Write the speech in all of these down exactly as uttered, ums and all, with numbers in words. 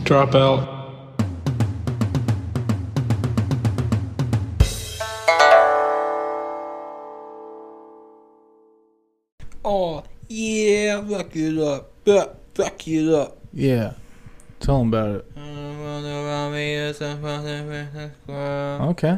Drop out. Oh, yeah, fuck it up. Fuck, fuck it up. Yeah. Tell them about it. Okay.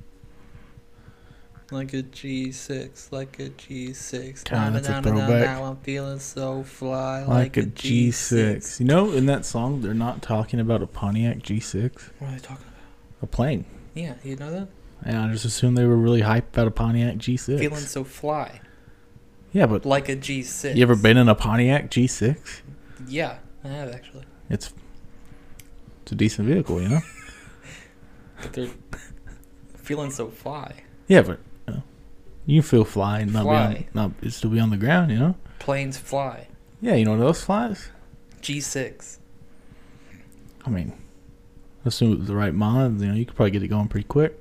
Like a G six, like a G six. God, that's a Na, na, na, na, throwback. Now I'm feeling so fly. Like, Like, a G six. You know, in that song, they're not talking about a Pontiac G six. What are they talking about? A plane. Yeah, you know that? And I just assumed they were really hyped about a Pontiac G six. Feeling so fly. Yeah, but Like a G six. you ever been in a Pontiac G six? Yeah, I have actually. It's it's a decent vehicle, you know? But they're feeling so fly. Yeah, but you, know, you can feel fly and not Fly. be on, not still be on the ground, you know? Planes fly. Yeah, you know what else flies? G six. I mean, assume with the right mods, you know, you could probably get it going pretty quick.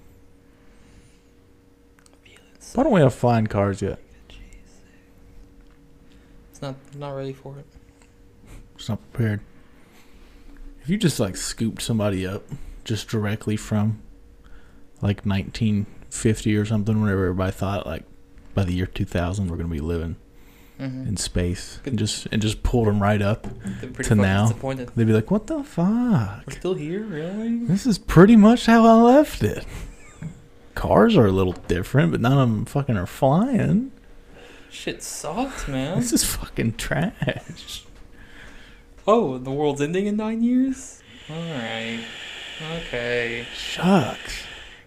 Feeling so Why don't we have flying cars yet? G six. It's not, not ready for it. It's not prepared. If you just like scooped somebody up just directly from like nineteen fifty or something, whenever everybody thought like by the year two thousand we're gonna be living Mm-hmm. in space, and just and just pulled them right up They're pretty to fucking now. disappointed. They'd be like, "What the fuck? We're still here, really? This is pretty much how I left it." Cars are a little different, but none of them fucking are flying. Shit sucks, man. This is fucking trash. Oh, the world's ending in nine years? Alright. Okay. Shucks.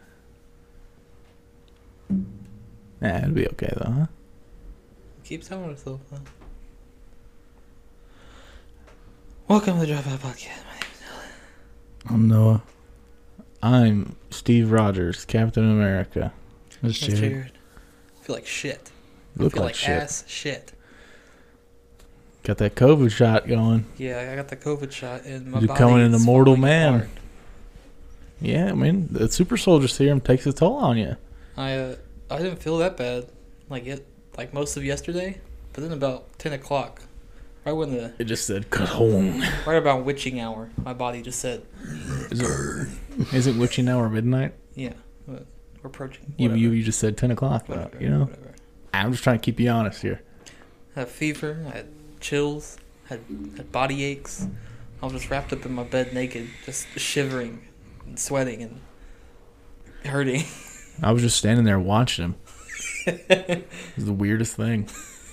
Nah, it'll be okay though, huh? Keep telling yourself that. Welcome to the Dropout Podcast. My name is Dylan. I'm Noah. I'm Steve Rogers, Captain America. That's That's Jared. Jared. I feel like shit. You look I feel like, like, shit. ass shit. Got that COVID shot going. Yeah, I got the COVID shot and my You're body becoming an is immortal falling man. apart. Yeah, I mean, the super soldier serum takes a toll on you. I uh, I didn't feel that bad, like it, like most of yesterday. But then about ten o'clock, right when the It just said, "Cajon." right about witching hour, my body just said, Is it, is it witching hour midnight? "Yeah, but we're approaching." You, Whatever. you you just said ten o'clock, though, Whatever, you know? whatever. I'm just trying to keep you honest here. I had fever. I had chills. Had had body aches. I was just wrapped up in my bed naked, just shivering and sweating and hurting. I was just standing there watching him. It was the weirdest thing.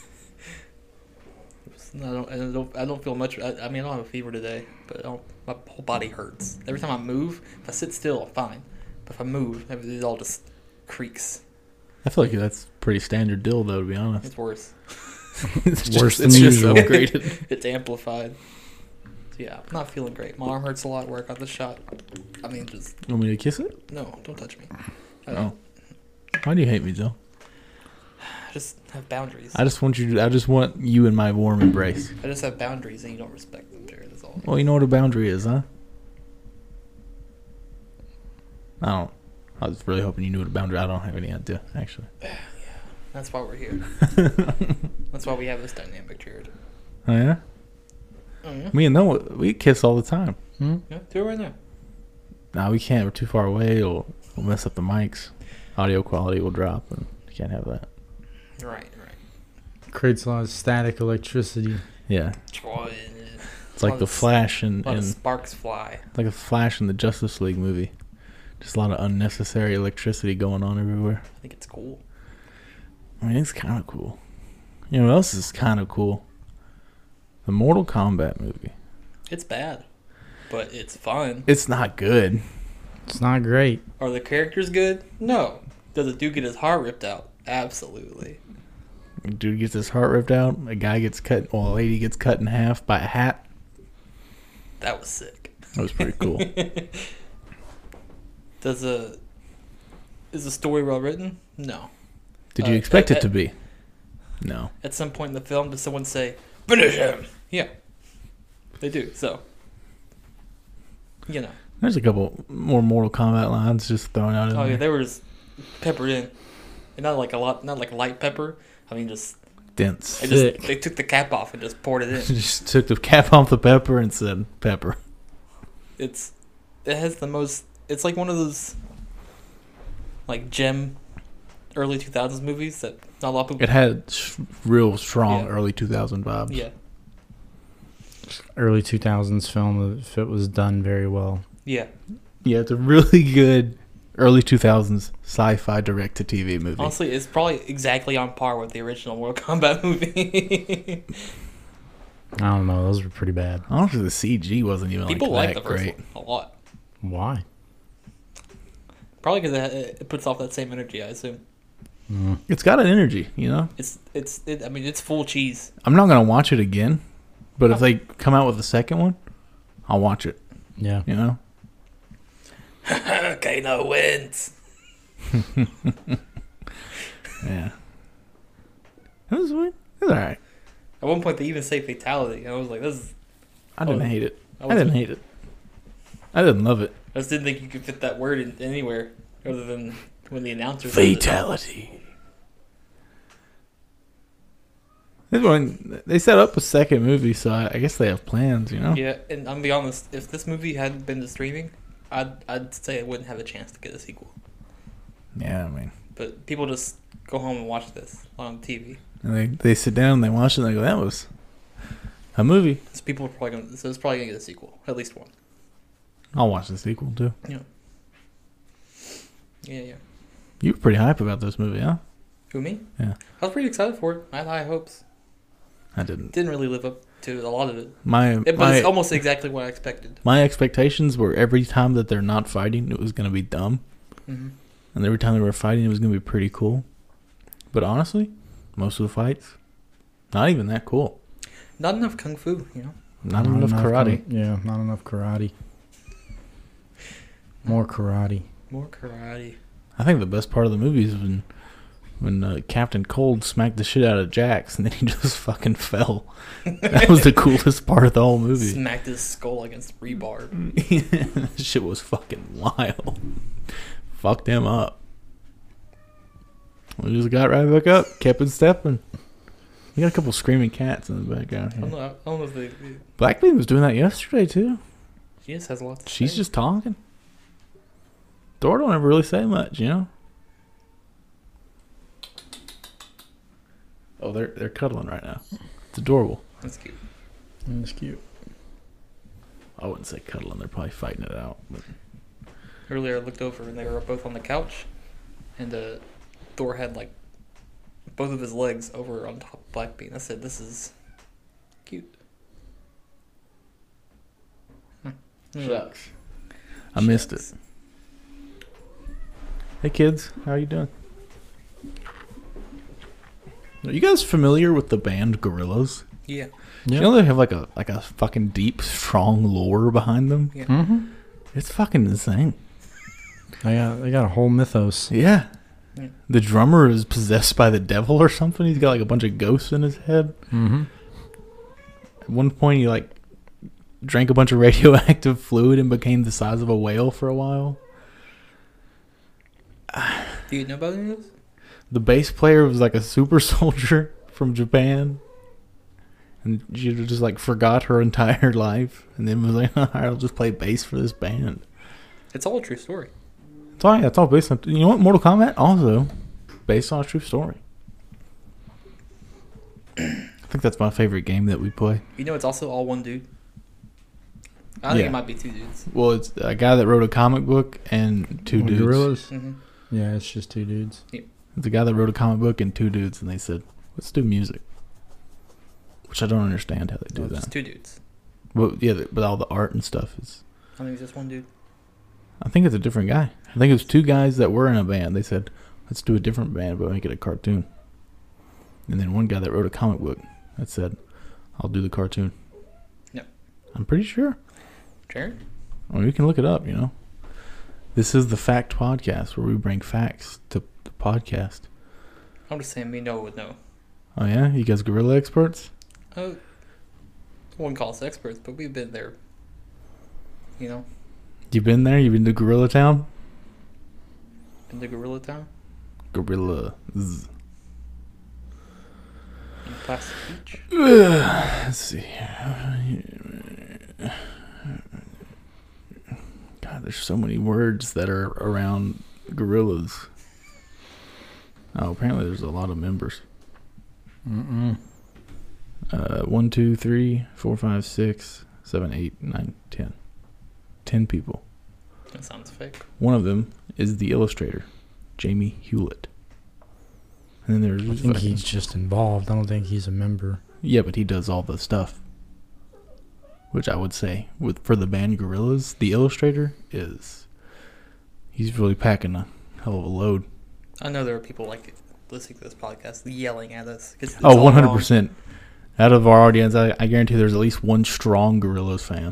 I don't, I don't, I don't feel much. I, I mean, I don't have a fever today, but I don't, my whole body hurts. Every time I move, if I sit still, I'm fine. But if I move, it all just creaks. I feel like that's pretty standard deal, though, to be honest. It's worse. It's Worse just, than it's just usual. upgraded. It's amplified. So yeah, I'm not feeling great. My arm hurts a lot where I got the shot. I mean, just, Want me to kiss it? no, don't touch me. I, Oh. Why do you hate me, Joe? I just have boundaries. I just want you to, I just want you in my warm embrace. I just have boundaries and you don't respect them, Jared. That's all. Well, you know what a boundary is, huh? I don't. I was really hoping you knew what a boundary. I don't have any idea, actually. That's why we're here. That's why we have this dynamic, Jared. Oh yeah. Oh, yeah. Me and Noah, we kiss all the time. Hmm? Yeah, do it right now. No, we can't. We're too far away. It'll, we'll mess up the mics. Audio quality will drop, and you can't have that. Right, right. Creates a lot of static electricity. Yeah, Troy. it's like the Flash in, A lot of in sparks fly. like a Flash in the Justice League movie. Just a lot of unnecessary electricity going on everywhere. I think it's cool. I mean, it's kind of cool. You know what else is kind of cool? The Mortal Kombat movie. It's bad, but it's fun. It's not good. It's not great. Are the characters good? No. Does a dude get his heart ripped out? Absolutely. A dude gets his heart ripped out. A guy gets cut. Well, a lady gets cut in half by a hat. That was sick. That was pretty cool. Does a is the story well written? No. Did you Uh, expect uh, it to be? No. At some point in the film, does someone say, "Finish him"? Yeah. They do. So. You know. There's a couple more Mortal Kombat lines just thrown out in Oh yeah, there. they were just peppered in, and not like a lot, not like light pepper. I mean, just Dense. they Thick. just they took the cap off and just poured it in. Just took the cap off the pepper and said pepper. It's it has the most. It's like one of those like gem early two thousands movies that not a lot of people. It had s- real strong Yeah. early two thousand vibes. Yeah, Early two thousands film if it was done very well. yeah. Yeah, it's a really good early two thousands sci-fi direct-to-T V movie. Honestly, it's probably exactly on par with the original Mortal Kombat movie. I don't know. Those were pretty bad. Honestly, the C G wasn't even People like like that the first great. one a lot. Why? Probably because it, it puts off that same energy. I assume Mm. It's got an energy, you know. it's it's. It, I mean, it's full cheese. I'm not gonna watch it again, but if they come out with a second one, I'll watch it. Yeah. You know. Kano wins. Yeah. It was, it was all right. At one point, they even say fatality. I was like, "This is." I didn't Oh. hate it. I, I was, didn't hate it. I didn't love it. I just didn't think you could fit that word in anywhere other than when the announcer says it. Fatality. This one, they set up a second movie, so I, I guess they have plans, you know. Yeah, and I'm gonna be honest. If this movie hadn't been to streaming, I'd I'd say it wouldn't have a chance to get a sequel. Yeah, I mean, But people just go home and watch this on T V. and they they sit down and they watch it and they go, "That was a movie." So people are probably gonna. So it's probably gonna get a sequel, at least one. I'll watch the sequel too. Yeah, yeah. You were pretty hype about this movie, huh? Who, me? Yeah. I was pretty excited for it. I had high hopes. I didn't. Didn't really live up to a lot of it. My It, but my it's almost exactly what I expected. my expectations were every time that they're not fighting, it was gonna be dumb, Mm-hmm. and every time they were fighting, it was gonna be pretty cool. But honestly, most of the fights, not even that cool. Not enough kung fu, you know. Not, enough, karate. kar- yeah, not enough karate. More karate. More karate. I think the best part of the movie is when when uh, Captain Cold smacked the shit out of Jax and then he just fucking fell. That was the coolest part of the whole movie. Smacked his skull against rebar. That shit was fucking wild. Fucked him up. We just got right back up, kept it stepping. You got a couple screaming cats in the background I don't here. know. I don't know if they. they Blackbeard was doing that yesterday too. she just has a lot to She's say. just talking. Thor don't ever really say much, you know. Oh, they're they're cuddling right now. It's adorable. That's cute. That's cute. I wouldn't say cuddling. They're probably fighting it out. But Earlier, I looked over and they were both on the couch, and uh, Thor had like both of his legs over on top of Blackbeard. I said, "This is cute." Hmm. Shucks. I missed it. Shucks. Hey kids, how are you doing? Are you guys familiar with the band Gorillaz? Yeah. You Yeah. know they have like a like a fucking deep, strong lore behind them. Yeah. Mm-hmm. It's fucking insane. They got they got a whole mythos. Yeah. Yeah. The drummer is possessed by the devil or something. He's got like a bunch of ghosts in his head. Mm-hmm. At one point, he like drank a bunch of radioactive fluid and became the size of a whale for a while. Do you know about any of this? The bass player was like a super soldier from Japan. And she just like forgot her entire life. And then was like, all right, I'll just play bass for this band. It's all a true story. It's all, yeah, it's all based on, you know what, Mortal Kombat also based on a true story. I think that's my favorite game that we play. You know, it's also all one dude. I think Yeah. it might be two dudes. Well, it's a guy that wrote a comic book and two Well, dudes. Gorillas? Mm-hmm. Yeah, it's just two dudes. It's a guy that wrote a comic book and two dudes, and they said, let's do music. Which I don't understand how they do No, that. just two dudes. But yeah, but all the art and stuff is. I think it's just one dude. I think it's a different guy. I think it was two guys that were in a band. They said, let's do a different band, but make it a cartoon. And then one guy that wrote a comic book that said, I'll do the cartoon. Yep. I'm pretty sure. Jared? Well, you can look it up, you know. This is the Fact Podcast, where we bring facts to the podcast. I'm just saying, me no would know. Oh, yeah? You guys gorilla experts? Uh, I wouldn't call us experts, but we've been there. You know, You been there? You been to Gorilla Town? in the Gorilla Town, Gorilla. Zzz. in Plastic Beach. Let's see. there's so many words that are around Gorillaz. Oh, apparently there's a lot of members. Mm-mm. Uh, one, two, three, four, five, six, seven, eight, nine, ten. Ten people. That sounds fake. One of them is the illustrator, Jamie Hewlett. And then there's I think he's just involved. I don't think he's a member. yeah, but he does all the stuff. Which I would say, with for the band Gorillaz, the illustrator is he's really packing a hell of a load. I know there are people like listening to this podcast yelling at us. 'Cause it's Oh, all one hundred wrong. percent. Out of our audience, I, I guarantee there's at least one strong Gorillaz fan.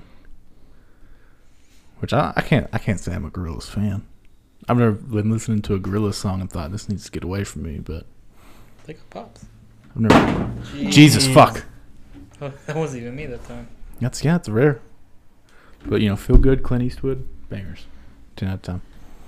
Which I, I can't I can't say I'm a Gorillaz fan. I've never been listening to a Gorillaz song and thought this needs to get away from me, but Think of Pops. I've never. Jesus fuck. Oh, that wasn't even me that time. That's yeah, it's rare. But you know, Feel Good, Clint Eastwood, bangers. Ten out of ten.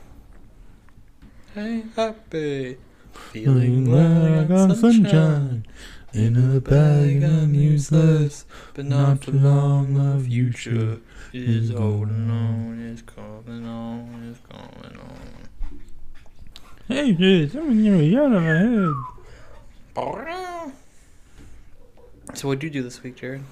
Hey, happy. Feeling like I'm sunshine. In a bag I'm useless. But not for long, the future is holding on. It's coming on. It's coming on. Hey, dude, someone near me out of my head. So what'd you do this week, Jared?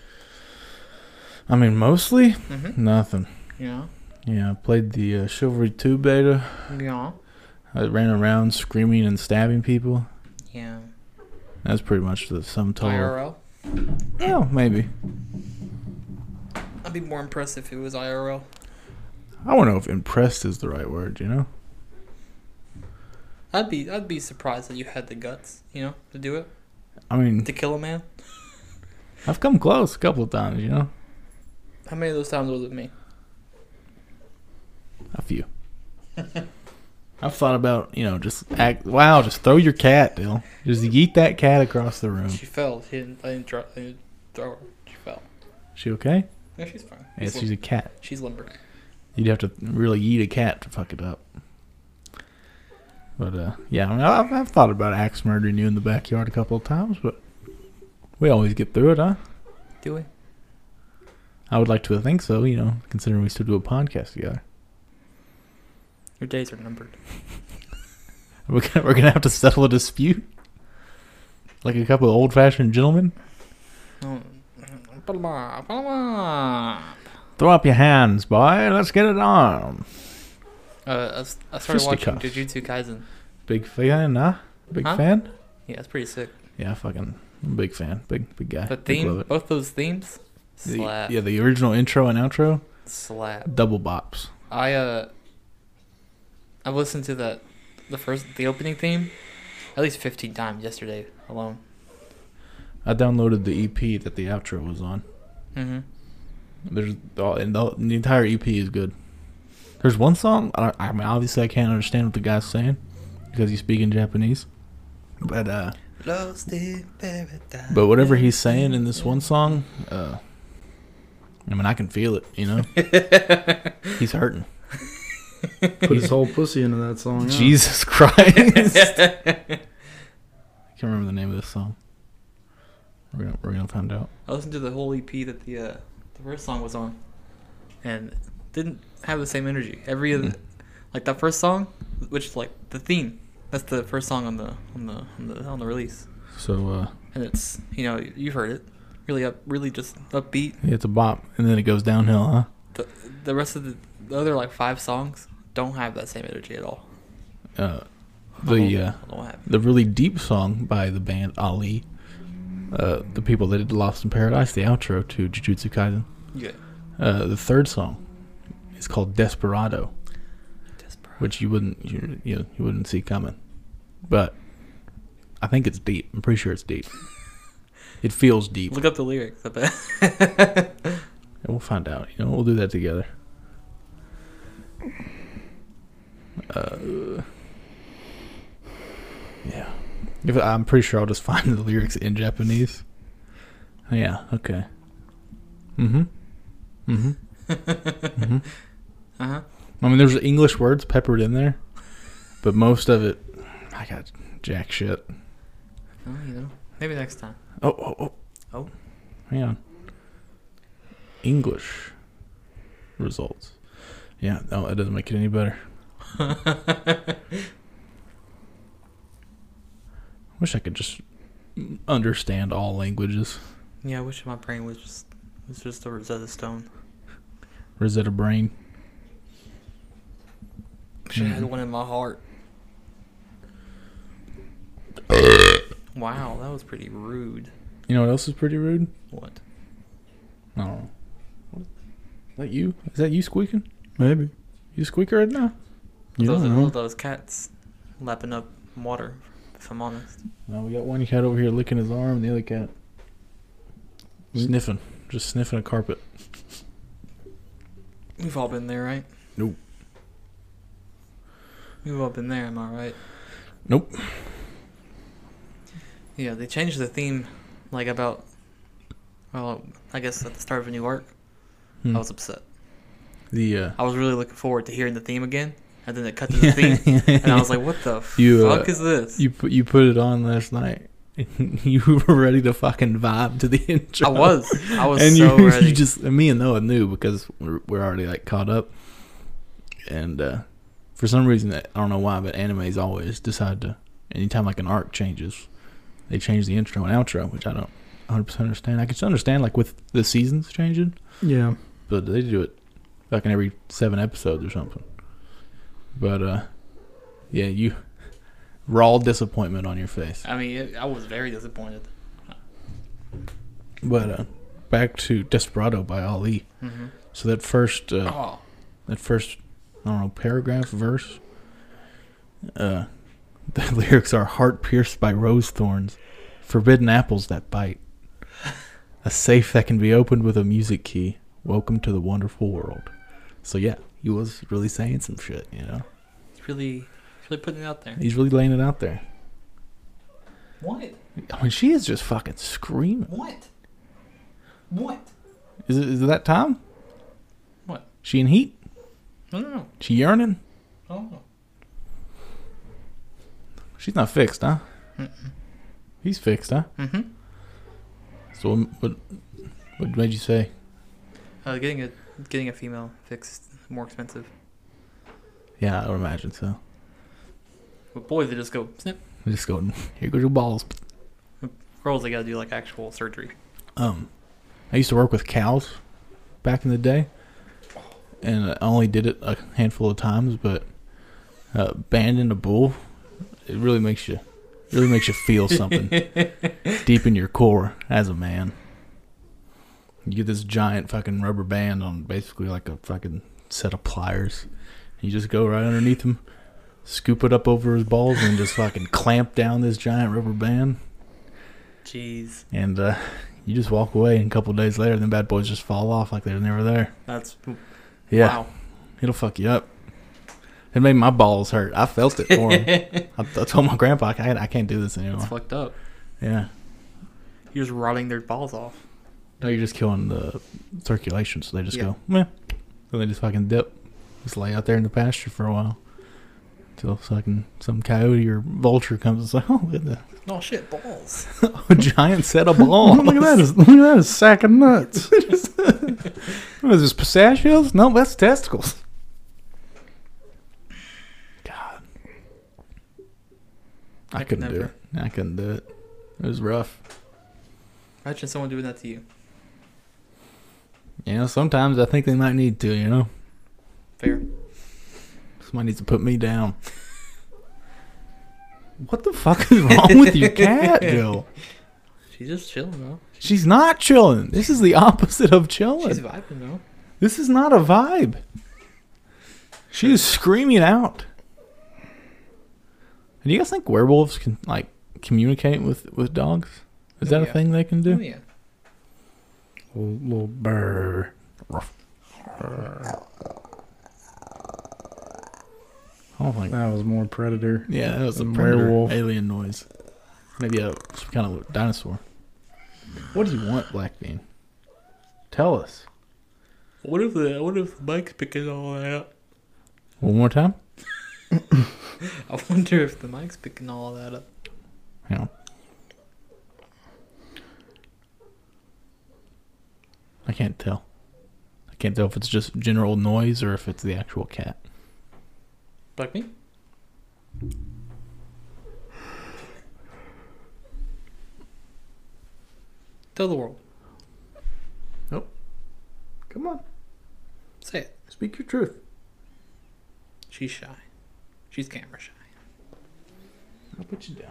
I mean, mostly Mm-hmm. nothing. Yeah. Yeah, I played the uh, Chivalry two beta. Yeah. I ran around screaming and stabbing people. Yeah. That's pretty much the sum total. I R L? Yeah, maybe. I'd be more impressed if it was I R L. I don't know if impressed is the right word, you know? I'd be I'd be surprised that you had the guts, you know, to do it. I mean, To kill a man. I've come close a couple of times, you know? How many of those times was it me? A few. I've thought about, you know, just act, wow, just throw your cat, Dill. Just yeet that cat across the room. She fell. She didn't, I didn't, dro- I didn't throw her. She fell. She okay? Yeah, she's fine. Yes, She's, she's lim- a cat. she's limber. You'd have to really yeet a cat to fuck it up. But, uh, yeah, I mean, I've, I've thought about axe murdering you in the backyard a couple of times, but we always get through it, huh? Do we? I would like to think so, you know, considering we still do a podcast together. Your days are numbered. We're gonna, we're gonna have to settle a dispute? Like a couple of old-fashioned gentlemen? Oh. Put 'em up, put 'em up. Throw up your hands, boy. Let's get it on. Uh, I s- I started watching Fisticuffs. Jujutsu Kaisen. Big fan, huh? Big Huh? fan? Yeah, it's pretty sick. Yeah, fucking I'm a big fan. Big, big guy. The Big love theme, it. both those themes, The- slap, yeah, the original intro and outro, slap. double bops. I uh, I've listened to that, the first, the opening theme, at least fifteen times yesterday alone. I downloaded the E P that the outro was on. Mm-hmm. There's all, and the, the entire E P is good. There's one song. I, I mean, obviously, I can't understand what the guy's saying because he's speaking Japanese. But uh, Lost in paradise. but whatever he's saying in this one song, uh, I mean, I can feel it. You know, he's hurting. Put his whole pussy into that song. Yeah. Jesus Christ! I can't remember the name of this song. We're gonna we're gonna find out. I listened to the whole E P that the uh, the first song was on, and didn't have the same energy. Every other, like that first song, which is like the theme. That's the first song on the on the on the on the release, So uh, and it's, you know, you've heard it, really up, really just upbeat. it's a bop, and then it goes downhill, huh? The the rest of the, the other like five songs don't have that same energy at all. Uh, I don't- the uh, I don't have it. the really deep song by the band Ali, uh, the people that did Lost in Paradise, the outro to Jujutsu Kaisen. Yeah. Uh, the third song is called Desperado, Desperado. which you wouldn't you you, know, you wouldn't see coming, but I think it's deep. I'm pretty sure it's deep. It feels deep. Look up the lyrics. I bet. And we'll find out. You know, we'll do that together. Uh, yeah. If I'm pretty sure I'll just find the lyrics in Japanese. Yeah. Okay. Mm-hmm. Mm-hmm. Mm-hmm. Uh huh. I mean, there's English words peppered in there, but most of it, I got jack shit. Oh, you know, maybe next time. Oh, oh, oh. Oh. Hang on. English results. Yeah, no, it doesn't make it any better. Wish I could just understand all languages. Yeah, I wish my brain was just was just a Rosetta Stone. Rosetta brain. Wish I had one in my heart. Wow, that was pretty rude. You know what else is pretty rude? What? I don't know. Is that you? Is that you squeaking? Maybe. You squeaking right now? You those, don't know. those cats lapping up water, if I'm honest. No, we got one cat over here licking his arm, and the other cat sniffing, just sniffing a carpet. We've all been there, right? Nope. We've all been there, am I right? Nope. Yeah, they changed the theme, like about, well, I guess at the start of a new arc. Hmm. I was upset. The uh, I was really looking forward to hearing the theme again, and then it cut to the theme, and I was like, "What the you, fuck uh, is this?" You put you put it on last night. You were ready to fucking vibe to the intro. I was, I was and so you, ready. You just and me and Noah knew because we're we're already like caught up, and uh, for some reason I don't know why, but animes always decide to anytime like an arc changes, they change the intro and outro, which I don't one hundred percent understand. I can just understand like with the seasons changing, Yeah. but they do it fucking every seven episodes or something. But uh, yeah, you raw disappointment on your face. I mean, it, I was very disappointed. But uh, back to Desperado by Ali. Mm-hmm. So that first, uh, Oh, that first, I don't know, paragraph, verse. Uh, the lyrics are heart pierced by rose thorns, forbidden apples that bite, a safe that can be opened with a music key. Welcome to the wonderful world. So yeah, he was really saying some shit, you know. it's really, really putting it out there. He's really laying it out there. What? I mean, she is just fucking screaming. What? What? Is it, is it that time? What? She in heat? I don't know. She yearning? I don't know. She's not fixed, huh? Mm-mm. He's fixed, huh? Mm-hmm. So what? What made you say? Uh, getting a getting a female fixed more expensive. Yeah, I would imagine so. With boys, they just go snip. Just go. Here goes your balls. Girls, they gotta do like actual surgery. Um, I used to work with cows back in the day, and I only did it a handful of times. But uh, banding a bull, it really makes you, really makes you feel something deep in your core as a man. You get this giant fucking rubber band on basically like a fucking set of pliers. You just go right underneath him, scoop it up over his balls, and just fucking clamp down this giant rubber band. Jeez. And uh, you just walk away, and a couple of days later, them bad boys just fall off like they're never there. That's Yeah, wow. It'll fuck you up. It made my balls hurt. I felt it for him. I, I told my grandpa, I can't, I can't do this anymore. That's fucked up. Yeah. You're just rotting their balls off. No, you're just killing the circulation, so they just Yeah. go, meh. So they just fucking dip. Just lay out there in the pasture for a while. Until fucking some coyote or vulture comes and says, oh, look at that. Oh shit, balls. A giant set of balls. Look at that! Is, look at that! A sack of nuts. What is this, pistachios? No, that's testicles. God. I, I could couldn't do never. it. I couldn't do it. It was rough. Imagine someone doing that to you. You know, sometimes I think they might need to, you know. Fair. Somebody needs to put me down. What the fuck is wrong with your cat, Bill? She's just chilling though. She's not chilling. This is the opposite of chilling. She's vibing though. This is not a vibe. She is screaming out. Do you guys think werewolves can like communicate with, with dogs? Is Oh, that yeah. a thing they can do? Oh yeah. Little, little burr. I don't think. That was more predator. Yeah, that was a than predator werewolf. alien noise. Maybe a some kind of dinosaur. What do you want, Black Bean? Tell us. What if the what if the mic's picking all that up? One more time. I wonder if the mic's picking all that up. Hang on. I can't tell. I Can't tell if it's just general noise or if it's the actual cat. Like me? Tell the world. Nope. Come on. Say it. Speak your truth. She's shy. She's camera shy. I'll put you down.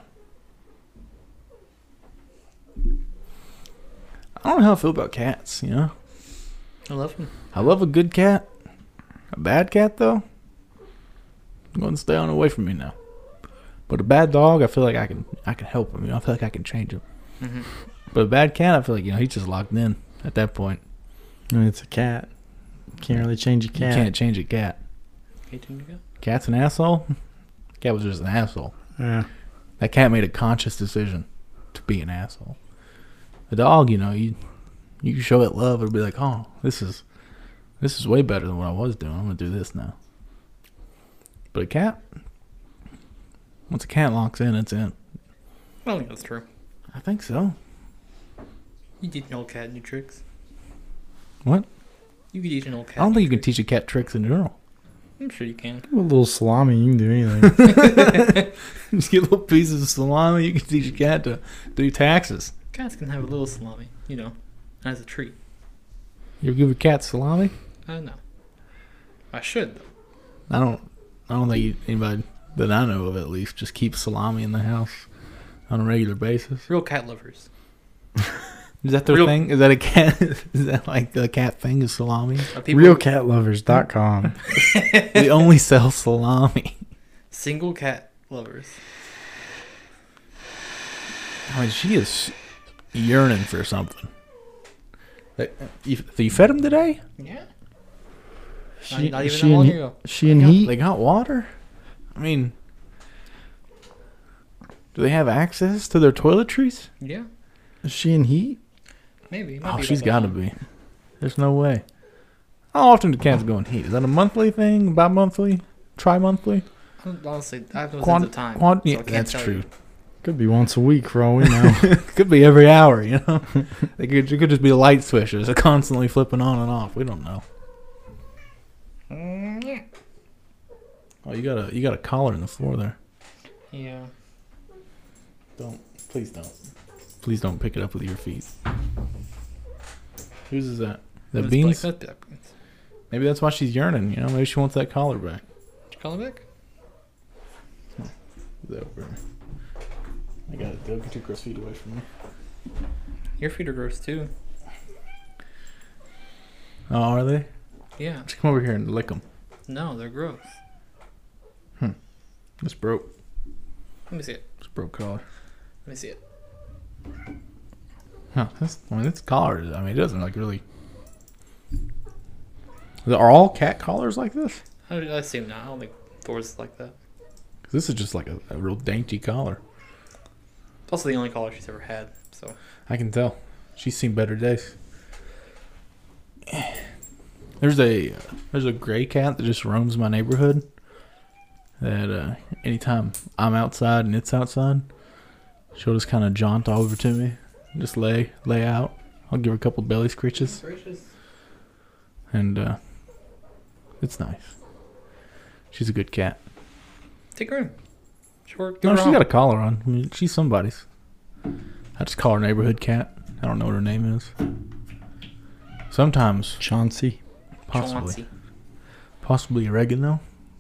I don't know how I feel about cats, you know? I love them. I love a good cat. A bad cat, though, I'm going to stay on away from me now. But a bad dog, I feel like I can I can help him. You know, I feel like I can change him. Mm-hmm. But a bad cat, I feel like, you know, he's just locked in at that point. I mean, it's a cat. Can't really change a cat. You can't change a cat. Cat's an asshole? Cat was just an asshole. Yeah. That cat made a conscious decision to be an asshole. A dog, you know, you you show it love, it'll be like, oh, this is this is way better than what I was doing. I'm gonna do this now. But a cat, once a cat locks in, it's in. I don't think that's true. I think so. You teach an old cat new tricks. What? You could teach an old cat. I don't new think you can tricks. teach a cat tricks in general. I'm sure you can. A little salami, you can do anything. Just get little pieces of salami. You can teach a cat to do taxes. Cats can have a little salami, you know, as a treat. You ever give a cat salami? I know. I should, though. I don't. I don't think anybody that I know of, at least, just keeps salami in the house on a regular basis. Real cat lovers. Is that their Real- thing? Is that a cat? Is that like the cat thing? Is salami? Are people real cat lovers dot com. They only sell salami. Single cat lovers. I mean, she is yearning for something. Like, You, you fed him today? Yeah. She, not even she that long and, ago. She and They got- he. They got water? I mean, do they have access to their toiletries? Yeah. She and he. Maybe. Might Oh, be she's that got to long. be. There's no way. How often do cats go in heat? Is that a monthly thing? Bi-monthly? Tri-monthly? Honestly, I have no Quant- sense of time. quant- so yeah, I can't that's tell true. you. Could be once a week for all we know. Could be every hour, you know? It could, it could just be a light switch. It's constantly flipping on and off. We don't know. Mm, yeah. Oh, you got a you got a collar in the floor there. Yeah. Don't. Please don't. Please don't pick it up with your feet. Whose is that? The It's beans? Like, that's beans. Maybe that's why she's yearning, you know? Maybe she wants that collar back. Did you call it back? Is that over? I got it. Don't get too close feet away from me. Your feet are gross, too. Oh, are they? Yeah. Just come over here and lick them. No, they're gross. It's broke. Let me see it. It's broke collar. Let me see it. Huh. That's, I mean, it's collars. I mean, it doesn't like really. Are all cat collars like this? I, I assume not. I don't think Thor's is like that. 'Cause this is just like a, a real dainty collar. It's also the only collar she's ever had, so. I can tell. She's seen better days. There's a there's a gray cat that just roams my neighborhood. That uh, anytime I'm outside and it's outside, she'll just kind of jaunt over to me, just lay lay out. I'll give her a couple belly scritches, Gracious. and uh, it's nice. She's a good cat. Take her in. Sure. No, she's got a collar on. I mean, she's somebody's. I just call her neighborhood cat. I don't know what her name is. Sometimes, Chauncey. possibly, possibly oregano.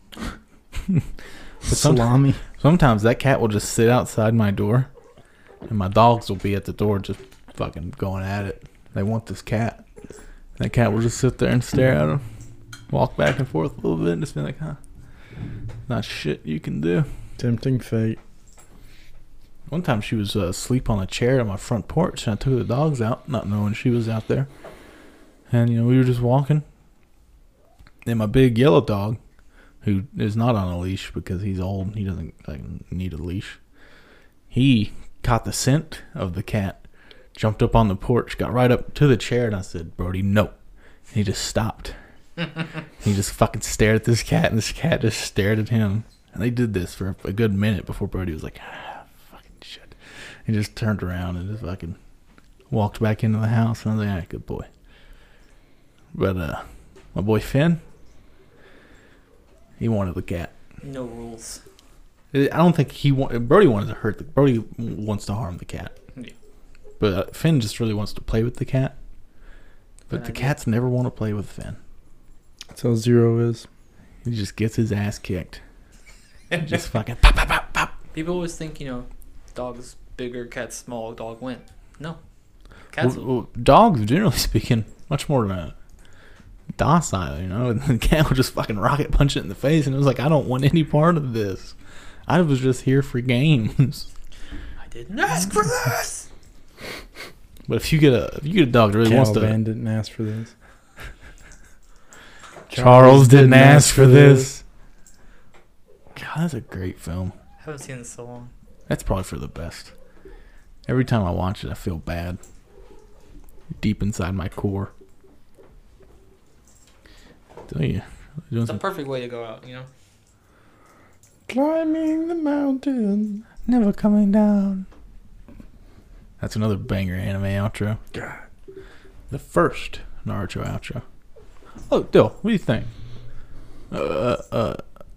But some- Salami. Sometimes that cat will just sit outside my door, and my dogs will be at the door just fucking going at it. They want this cat. That cat will just sit there and stare at him, walk back and forth a little bit, and just be like, huh, not shit you can do. Tempting fate. One time she was uh, asleep on a chair on my front porch, and I took the dogs out, not knowing she was out there. And, you know, we were just walking. And my big yellow dog, who is not on a leash because he's old, he doesn't like, need a leash. He caught the scent of the cat, jumped up on the porch, got right up to the chair, and I said, Brody, no. And he just stopped. He just fucking stared at this cat, and this cat just stared at him. And they did this for a good minute before Brody was like, ah, fucking shit. He just turned around and just fucking walked back into the house, and I was like, ah, good boy. But, uh, My boy Finn, he wanted the cat. No rules. I don't think he want, Brody wanted to hurt the Brody wants to harm the cat. Yeah. But uh, Finn just really wants to play with the cat. But Good the idea. cats never want to play with Finn. That's how Zero is. He just gets his ass kicked. Just fucking pop, pop, pop, pop. People always think, you know, dog's bigger, cat's small, dog win. No. Cats Well, will. well, dogs, generally speaking, much more uh, docile, you know? And the cat would just fucking rocket punch it in the face, and it was like, I don't want any part of this. I was just here for games. I didn't ask for this! But if you get a if you get a dog that really wants to, Caliban didn't ask for this. Charles didn't ask for this. God, that's a great film. I haven't seen this so long. That's probably for the best. Every time I watch it, I feel bad. Deep inside my core. Tell you. Doing It's a some perfect way to go out, you know? Climbing the mountain. never coming down. That's another banger anime outro. God. The first Naruto outro. Oh, Dill, what do you think? Uh, uh, uh,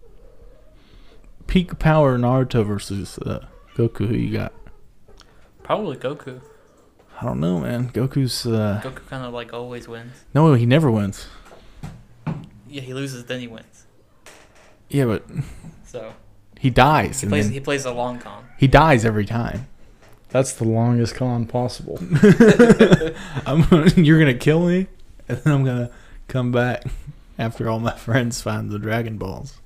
peak power Naruto versus uh, Goku. Who you got? Probably Goku. I don't know, man. Goku's. Uh, Goku kind of like always wins. no, he never wins. Yeah, he loses, then he wins. Yeah, but So he dies. he and plays. then He plays a long con. he dies every time. That's the longest con possible. I'm, you're gonna kill me, and then I'm gonna come back after all my friends find the Dragon Balls.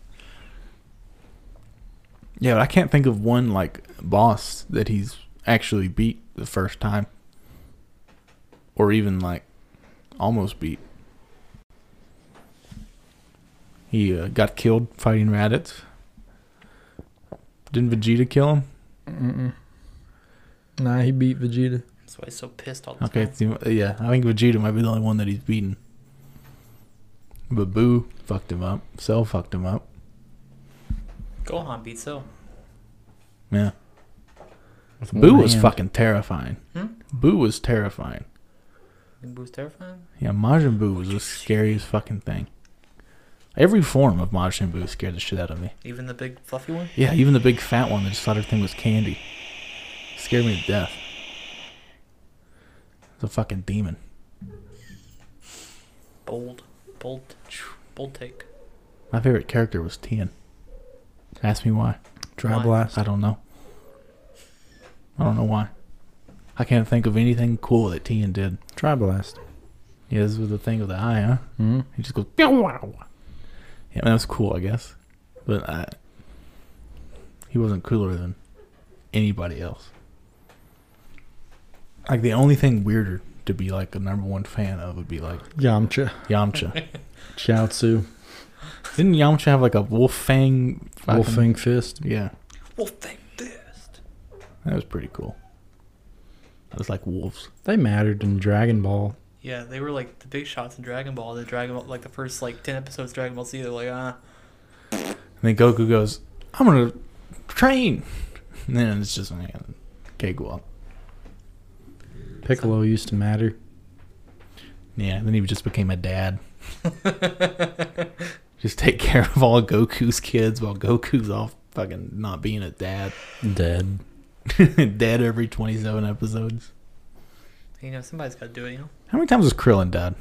Yeah, but I can't think of one like boss that he's actually beat the first time, or even like almost beat. He uh, got killed fighting Raditz. Didn't Vegeta kill him? Mm-mm. Nah, he beat Vegeta. That's why he's so pissed all the Okay, time. it's the- yeah, I think Vegeta might be the only one that he's beaten. But Boo fucked him up. Cell fucked him up. Gohan beat Cell. Yeah. With Boo one was hand. fucking terrifying. Hmm? Boo was terrifying. Think Boo's terrifying? Yeah, Majin Buu was the scariest fucking thing. Every form of Majin Buu scared the shit out of me. Even the big fluffy one? Yeah, even the big fat one that just thought everything was candy. Scared me to death. It's a fucking demon. Bold. Bold. Bold take. My favorite character was Tien. Ask me why. Dry Why? blast. I don't know. I don't know why. I can't think of anything cool that Tien did. Dry blast. Yeah, this was the thing with the eye, huh? Mm-hmm. He just goes, "Pew, wow." Yeah, that was cool, I guess. But I, he wasn't cooler than anybody else. Like, the only thing weirder to be, like, a number one fan of would be, like, Yamcha. Yamcha. Chiaotzu. Didn't Yamcha have, like, a wolf fang? fucking- Wolfang fist. Yeah, Wolf thing fist. that was pretty cool. That was like wolves. They mattered in Dragon Ball. Yeah, they were like the big shots in Dragon Ball. The Dragon Ball, like the first like ten episodes of Dragon Ball Z. They're like, ah, And then Goku goes, I'm going to train. And then it's just, man, okay, go up. Piccolo used to matter. Yeah, then he just became a dad. Just take care of all Goku's kids while Goku's off fucking not being a dad. Dead. Dead every twenty-seven episodes. you know, somebody's got to do it. You know, How many times was Krillin dead?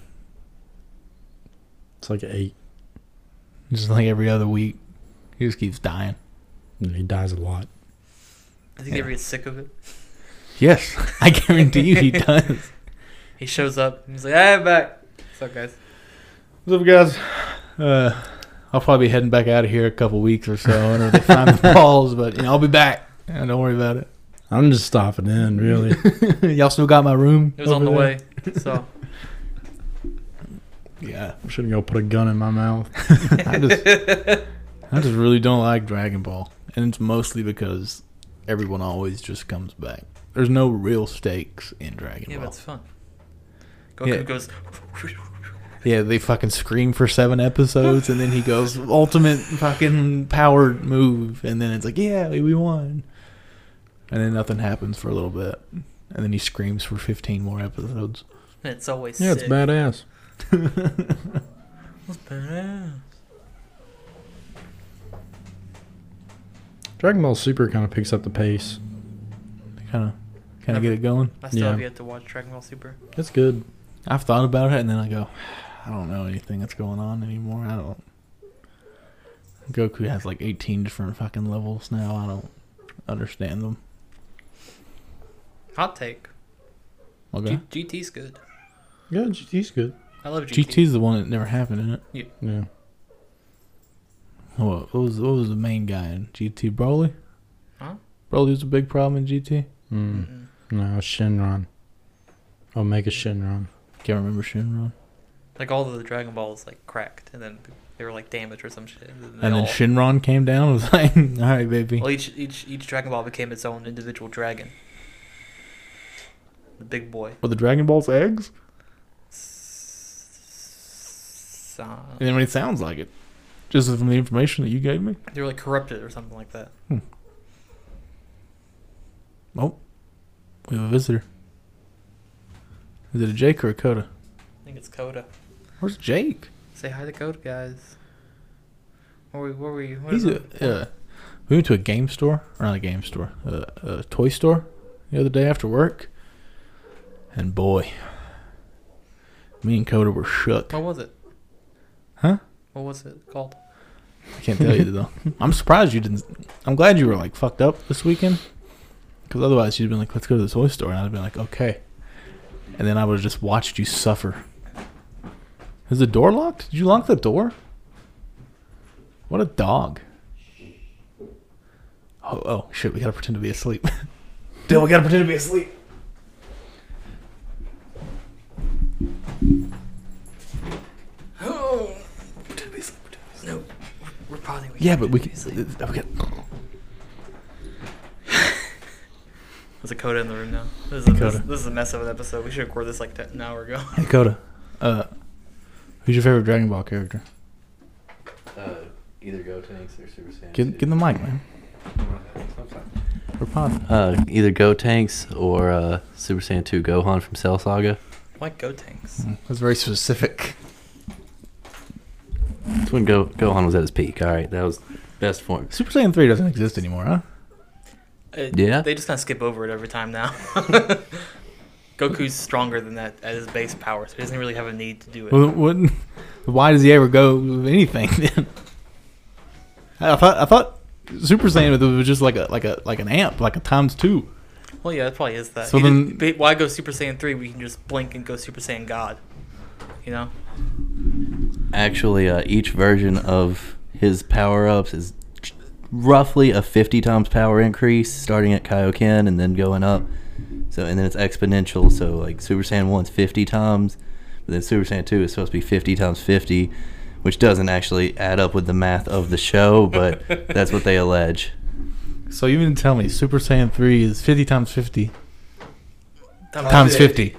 It's like eight. Just like every other week. He just keeps dying. And he dies a lot. I think he ever gets sick of it. Yes, I guarantee you he does. He shows up and he's like, "Hey, I'm back." What's up, guys? What's up, guys? Uh, I'll probably be heading back out of here a couple weeks or so until they find the balls, but you know, I'll be back. Yeah, don't worry about it. I'm just stopping in, really. Y'all still got my room? It was on the over way. So there? Yeah. I shouldn't go put a gun in my mouth. I just, I just really don't like Dragon Ball, and it's mostly because everyone always just comes back. There's no real stakes in Dragon yeah, but Ball. it's fun. Goku Yeah. goes. Yeah, they fucking scream for seven episodes, and then he goes ultimate fucking power move, and then it's like, yeah, we won. And then nothing happens for a little bit, and then he screams for fifteen more episodes. And it's always Yeah, sick. it's badass. That's badass. Dragon Ball Super kind of picks up the pace. Kind of, kind of get it going. I still Yeah. have yet to watch Dragon Ball Super. It's good. I've thought about it, and then I go, I don't know anything that's going on anymore. I don't. Goku has like eighteen different fucking levels now. I don't understand them. Hot take. Okay. G- GT's good. Yeah, G T's good. I love G T. G T's the one that never happened, isn't it? Yeah. What, what was what was the main guy in G T? Broly? Huh? Broly was a big problem in G T. Mm. Mm-mm. No, Shenron. Omega Shenron. Can't remember Shenron. Like all of the Dragon Balls like cracked, and then they were like damaged or some shit. And, And then all, Shenron came down and was like, all right, baby. well, each each each Dragon Ball became its own individual dragon. The big boy. Were the Dragon Ball's eggs? S- uh, I mean, it sounds like it. Just from the information that you gave me. they were like corrupted or something like that. Oh, we have a visitor. Is it a Jake or a Coda? I think it's Coda. Where's Jake? Say hi to Coda, guys. Where we? Where we? What He's is a. it? Uh, we went to a game store, or not a game store, a, a toy store the other day after work, and boy, me and Coda were shook. What was it? Huh? What was it called? I can't tell you though. I'm surprised you didn't. I'm glad you were like fucked up this weekend, because otherwise you'd been like, "Let's go to the toy store," and I'd have been like, "Okay," and then I would have just watched you suffer. Is the door locked? Did you lock the door? What a dog. Oh, oh shit, we gotta pretend to be asleep. Dude, we gotta pretend to be asleep. Oh, pretend to be asleep. Pretend to be asleep. No, we're pausing. We Yeah, can't but we pretend can. to be asleep. Okay. There's a Coda in the room now. This is, a, Coda. this, this is a mess of an episode. We should record this like an hour ago. Hey, Coda. Uh, who's your favorite Dragon Ball character? Uh, either Gotenks or Super Saiyan. Get, two. get in the mic, man. We're pausing. Uh, either Gotenks or uh, Super Saiyan two Gohan from Cell Saga. Why Gotenks? That's very specific. That's when Go Gohan was at his peak. All right, that was best form. Super Saiyan three doesn't exist anymore, huh? It, Yeah? They just kind of skip over it every time now. Goku's stronger than that at his base power, so he doesn't really have a need to do it. Well, wouldn't, why does he ever go with anything then? I thought I thought Super Saiyan was just like a like a like an amp, like a times two. Well, yeah, that probably is that. So He then- did- but why go Super Saiyan three? We can just blink and go Super Saiyan God. You know? Actually, uh, each version of his power-ups is roughly a fifty times power increase, starting at Kaioken and then going up. So and then it's exponential. So like Super Saiyan one's fifty times, but then Super Saiyan two is supposed to be fifty times fifty, which doesn't actually add up with the math of the show, but that's what they allege. So you mean to tell me Super Saiyan three is fifty times fifty Times times fifty?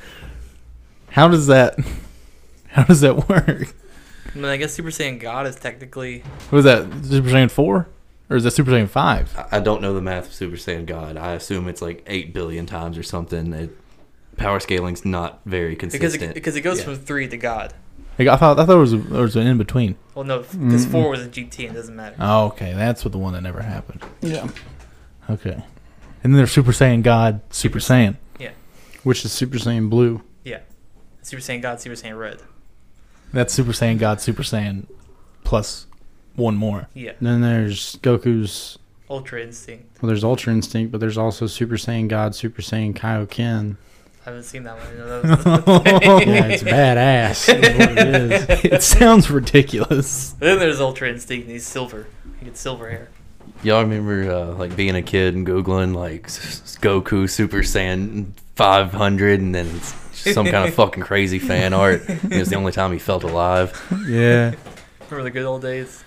How does that? How does that work? I mean, I guess Super Saiyan God is technically. What is that? Super Saiyan four, or is that Super Saiyan five? I- I don't know the math of Super Saiyan God. I assume it's like eight billion times or something. It, power scaling's not very Because consistent. it, because it goes Yeah. from three to God. Like, I thought I thought there was a, there was an in between. Well, no, because Mm-mm. four was a G T and it doesn't matter. Oh, okay, that's what the one that never happened. Yeah. Okay, and then there's Super Saiyan God, Super Saiyan. Which is Super Saiyan Blue. Yeah. Super Saiyan God, Super Saiyan Red. That's Super Saiyan God, Super Saiyan, plus one more. Yeah. And then there's Goku's. Ultra Instinct. Well, there's Ultra Instinct, but there's also Super Saiyan God, Super Saiyan Kaioken. I haven't seen that one. I know that was the Yeah, it's badass. Is what it is. It sounds ridiculous. Then there's Ultra Instinct and he's silver. He gets silver hair. Y'all remember uh, like being a kid and googling like s- s- Goku Super Saiyan five hundred, and then it's some kind of fucking crazy fan art. It was the only time he felt alive. Yeah. Remember the good old days?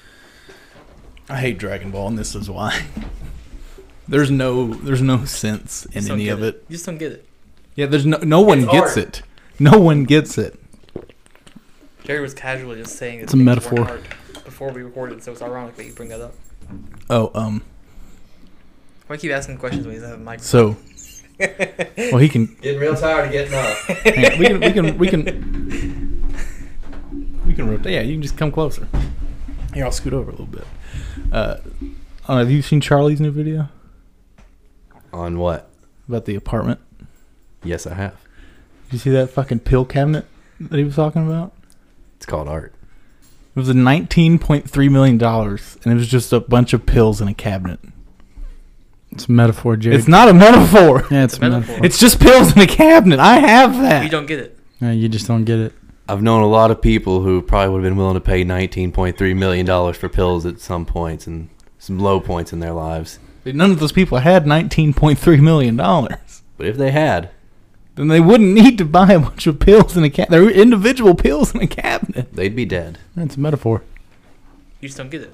I hate Dragon Ball, and this is why. There's no, there's no sense You in just don't any get of it. You just don't get it. Yeah, there's no, no one It's gets art. it. No one gets it. Jerry was casually just saying It's a that things metaphor. weren't art before we recorded, so it's ironic that you bring that up. Oh, um, Why keep asking questions when he's having a mic? so, well, he can. Getting real tired of getting up. Hang on, we can, we can, we can, we can rotate. Yeah, you can just come closer. Here, I'll scoot over a little bit. Uh, uh, have you seen Charlie's new video On what? about the apartment? Yes, I have. Did you see that fucking pill cabinet that he was talking about? It's called art. It was a nineteen point three million dollars, and it was just a bunch of pills in a cabinet. It's a metaphor, Jake. It's not a metaphor. Yeah, it's, It's a a metaphor. metaphor. It's just pills in a cabinet. I have that. You don't get it. Yeah, you just don't get it. I've known a lot of people who probably would have been willing to pay nineteen point three million dollars for pills at some points and some low points in their lives. But none of those people had nineteen point three million dollars. But if they had, Then they wouldn't need to buy a bunch of pills in a cabinet. They're individual pills in a cabinet. they'd be dead. It's a metaphor. You just don't get it.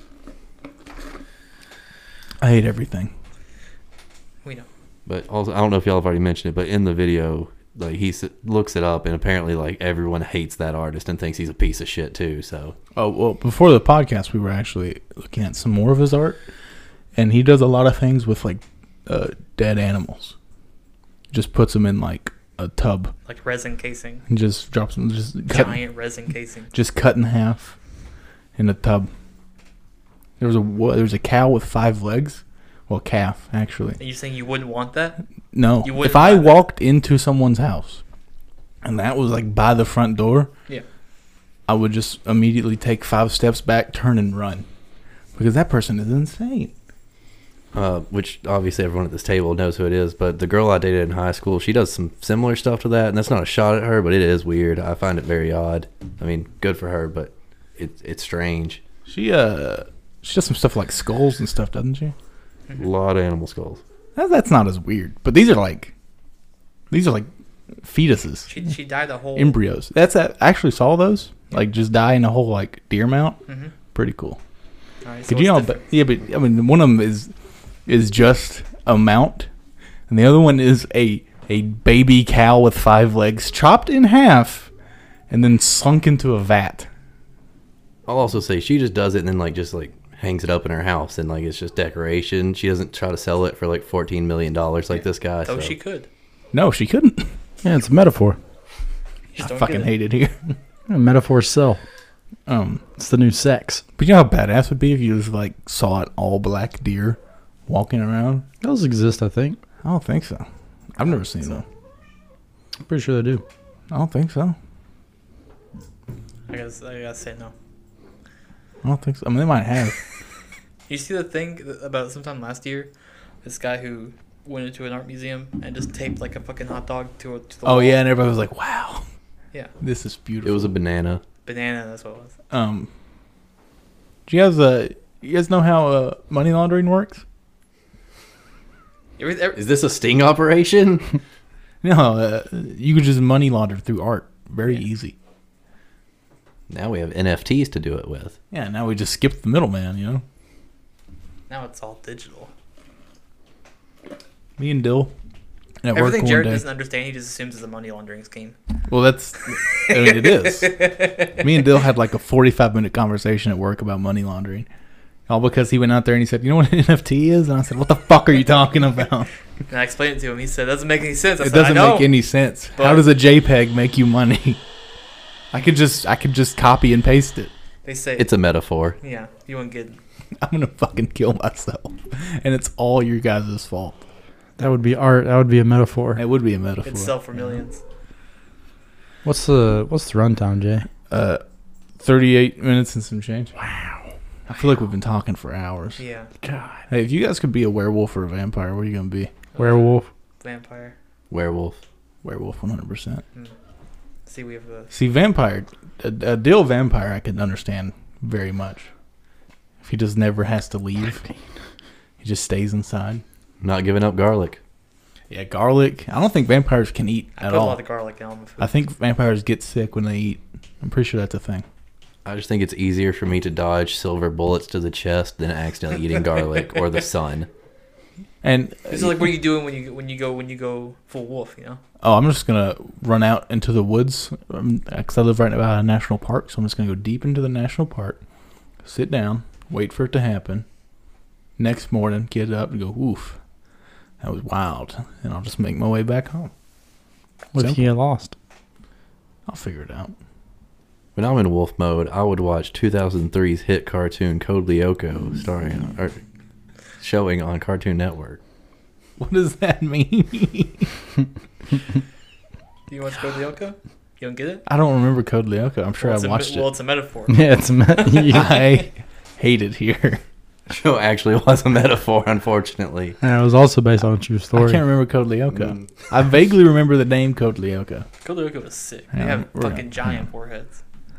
I hate everything. We know. But also, I don't know if y'all have already mentioned it, but in the video, like he s- looks it up, and apparently, like everyone hates that artist and thinks he's a piece of shit too. So Oh, well, before the podcast, we were actually looking at some more of his art. And he does a lot of things with, like, uh, dead animals. Just puts them in, like, a tub. Like resin casing. And just drops them, just cut, Giant resin casing. just cut in half in a tub. There was a what, there was a cow with five legs. Well, calf, actually. And you're saying you wouldn't want that? No. You wouldn't If I buy that? walked into someone's house and that was like by the front door, Yeah. I would just immediately take five steps back, turn and run. Because that person is insane. uh, which obviously everyone at this table knows who it is, but the girl I dated in high school, she does some similar stuff to that, and that's not a shot at her, but it is weird. I find it very odd. I mean, good for her, but it, it's strange. She uh she does some stuff like skulls and stuff, doesn't she? A lot of animal skulls. That, that's not as weird. But these are like these are like fetuses. She she dyed a whole Embryos. That's I actually saw those. Like just die in a whole like deer mount. Mm-hmm. Pretty cool. All right, so Could you know? what's But, different? yeah, but I mean, one of them is is just a mount, and the other one is a a baby cow with five legs chopped in half, and then sunk into a vat. I'll also say she just does it and then like just like hangs it up in her house and like it's just decoration. She doesn't try to sell it for like fourteen million dollars like this guy. Oh, so. she could. No, she couldn't. Yeah, it's a metaphor. You just I don't fucking get it. hate it here. Yeah, metaphors sell. Um, It's the new sex. but you know how badass would be if you just like saw an all black deer walking around. Those exist, I think. I don't think so. I've never seen them. I'm pretty sure they do. I don't think so. I guess I gotta say no. I don't think so. I mean, they might have. You see the thing about sometime last year, this guy who went into an art museum and just taped like a fucking hot dog to, a, to the Oh wall. yeah, and everybody was like, "Wow, Yeah, this is beautiful." It was a banana. banana. That's what it was. Um, do you guys uh, you guys know how uh, money laundering works? Every, every, Is this a sting operation? No, uh, you could just money launder through art. Very easy. Now we have N F Ts to do it with. Yeah, now we just skip the middleman. You know, now it's all digital. me and Dill at work Everything one Jared day. doesn't understand, he just assumes it's a money laundering scheme. Well, that's. I mean, it is. Me and Dill had like a forty-five minute conversation at work about money laundering. All because he went out there and he said, "You know what an N F T is?" And I said, "What the fuck are you talking about?" And I explained it to him. He said, "Doesn't make any sense." I It said, doesn't I know. make any sense. but- How does a JPEG make you money? I could just I could just copy and paste it. They say It's a metaphor. yeah, you won't get. I'm gonna fucking kill myself, and it's all your guys' fault. That would be art. That would be a metaphor. It would be a metaphor. It's sell for millions. What's the What's the runtime, Jay? Uh, thirty-eight minutes and some change. Wow. I feel like we've been talking for hours. Yeah, God. Hey, if you guys could be a werewolf or a vampire, what are you gonna be? Werewolf. vampire. Werewolf. Werewolf, one hundred percent. See, we have a See, vampire, a, a Dill vampire, I can understand very much. If he just never has to leave, he just stays inside. Not giving up garlic. Yeah, garlic. I don't think vampires can eat I at put a all. lot of garlic in all my food. I think vampires get sick when they eat. I'm pretty sure that's a thing. I just think it's easier for me to dodge silver bullets to the chest than accidentally eating garlic or the sun. And It's like what are you doing when you when you go when you go full wolf? You know. oh, I'm just gonna run out into the woods because I live right about a national park. So I'm just gonna go deep into the national park, sit down, wait for it to happen. Next morning, get up and go, "Oof, that was wild," and I'll just make my way back home. What if Simple. you get lost? I'll figure it out. When I'm in wolf mode, I would watch two thousand three's hit cartoon Code Lyoko starring or showing on Cartoon Network. What does that mean? Do you watch Code Lyoko? You don't get it? I don't remember Code Lyoko. I'm sure well, I a, watched well, it. it's a metaphor. Yeah, it's a me- yeah. I hate it here. Show actually was a metaphor, unfortunately. And it was also based on a true story. I can't remember Code Lyoko. Mm. I vaguely remember the name Code Lyoko. Code Lyoko was sick. They Yeah, have we're- fucking giant foreheads.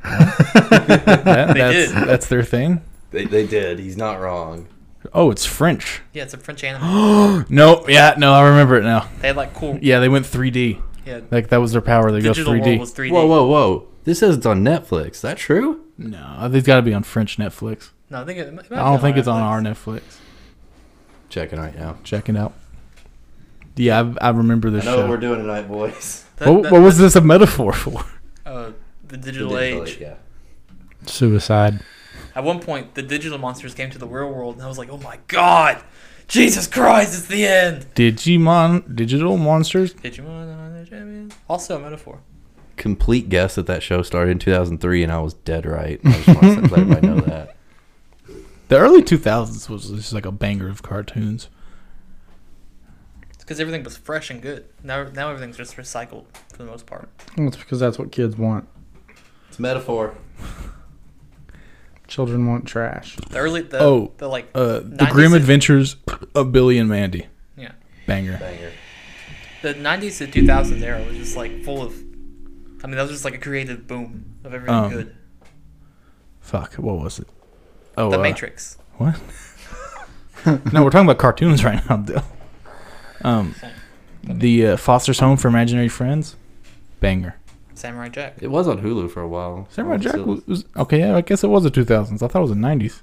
That, They that's, did. that's their thing? They they did. He's not wrong. Oh, it's French. Yeah, it's a French anime. No, yeah, no, I remember it now. They had like cool. Yeah, they went three D. Yeah. Like, that was their power. They go Digital three D. World was three D. Whoa, whoa, whoa! This says it's on Netflix. Is that true? No, they've got to be on French Netflix. No, I think it, it might be I don't think it's on Netflix. our Netflix. Checking right now. Check it out. Yeah, I, I remember this I know show. what we're doing tonight, boys. That- what, that- what was this a metaphor for? Uh, the digital The digital age. Yeah. Suicide. At one point, the digital monsters came to the real world, and I was like, "Oh my god, Jesus Christ, it's the end!" Digimon, Digital Monsters? Digimon are the champions. Also a metaphor. Complete guess that that show started in two thousand three, and I was dead right. I just want to let everybody know that. The early two thousands was just like a banger of cartoons. It's because everything was fresh and good. Now, now everything's just recycled for the most part. Well, it's because that's what kids want. It's metaphor. Children want trash. The early, the, Oh, the like, Uh, the nineties Grim and- Adventures of Billy and Mandy. Yeah. Banger. Banger. the nineties to two thousands era was just like full of. I mean, that was just like a creative boom of everything Um, good. Fuck, what was it? Oh, The uh, Matrix. What? No, we're talking about cartoons right now, Bill. Um, the uh, Foster's Home for Imaginary Friends. Banger. Samurai Jack. It was on Hulu for a while. Samurai Oh, Jack still was, is. was okay. Yeah, I guess it was the two thousands. I thought it was the nineties.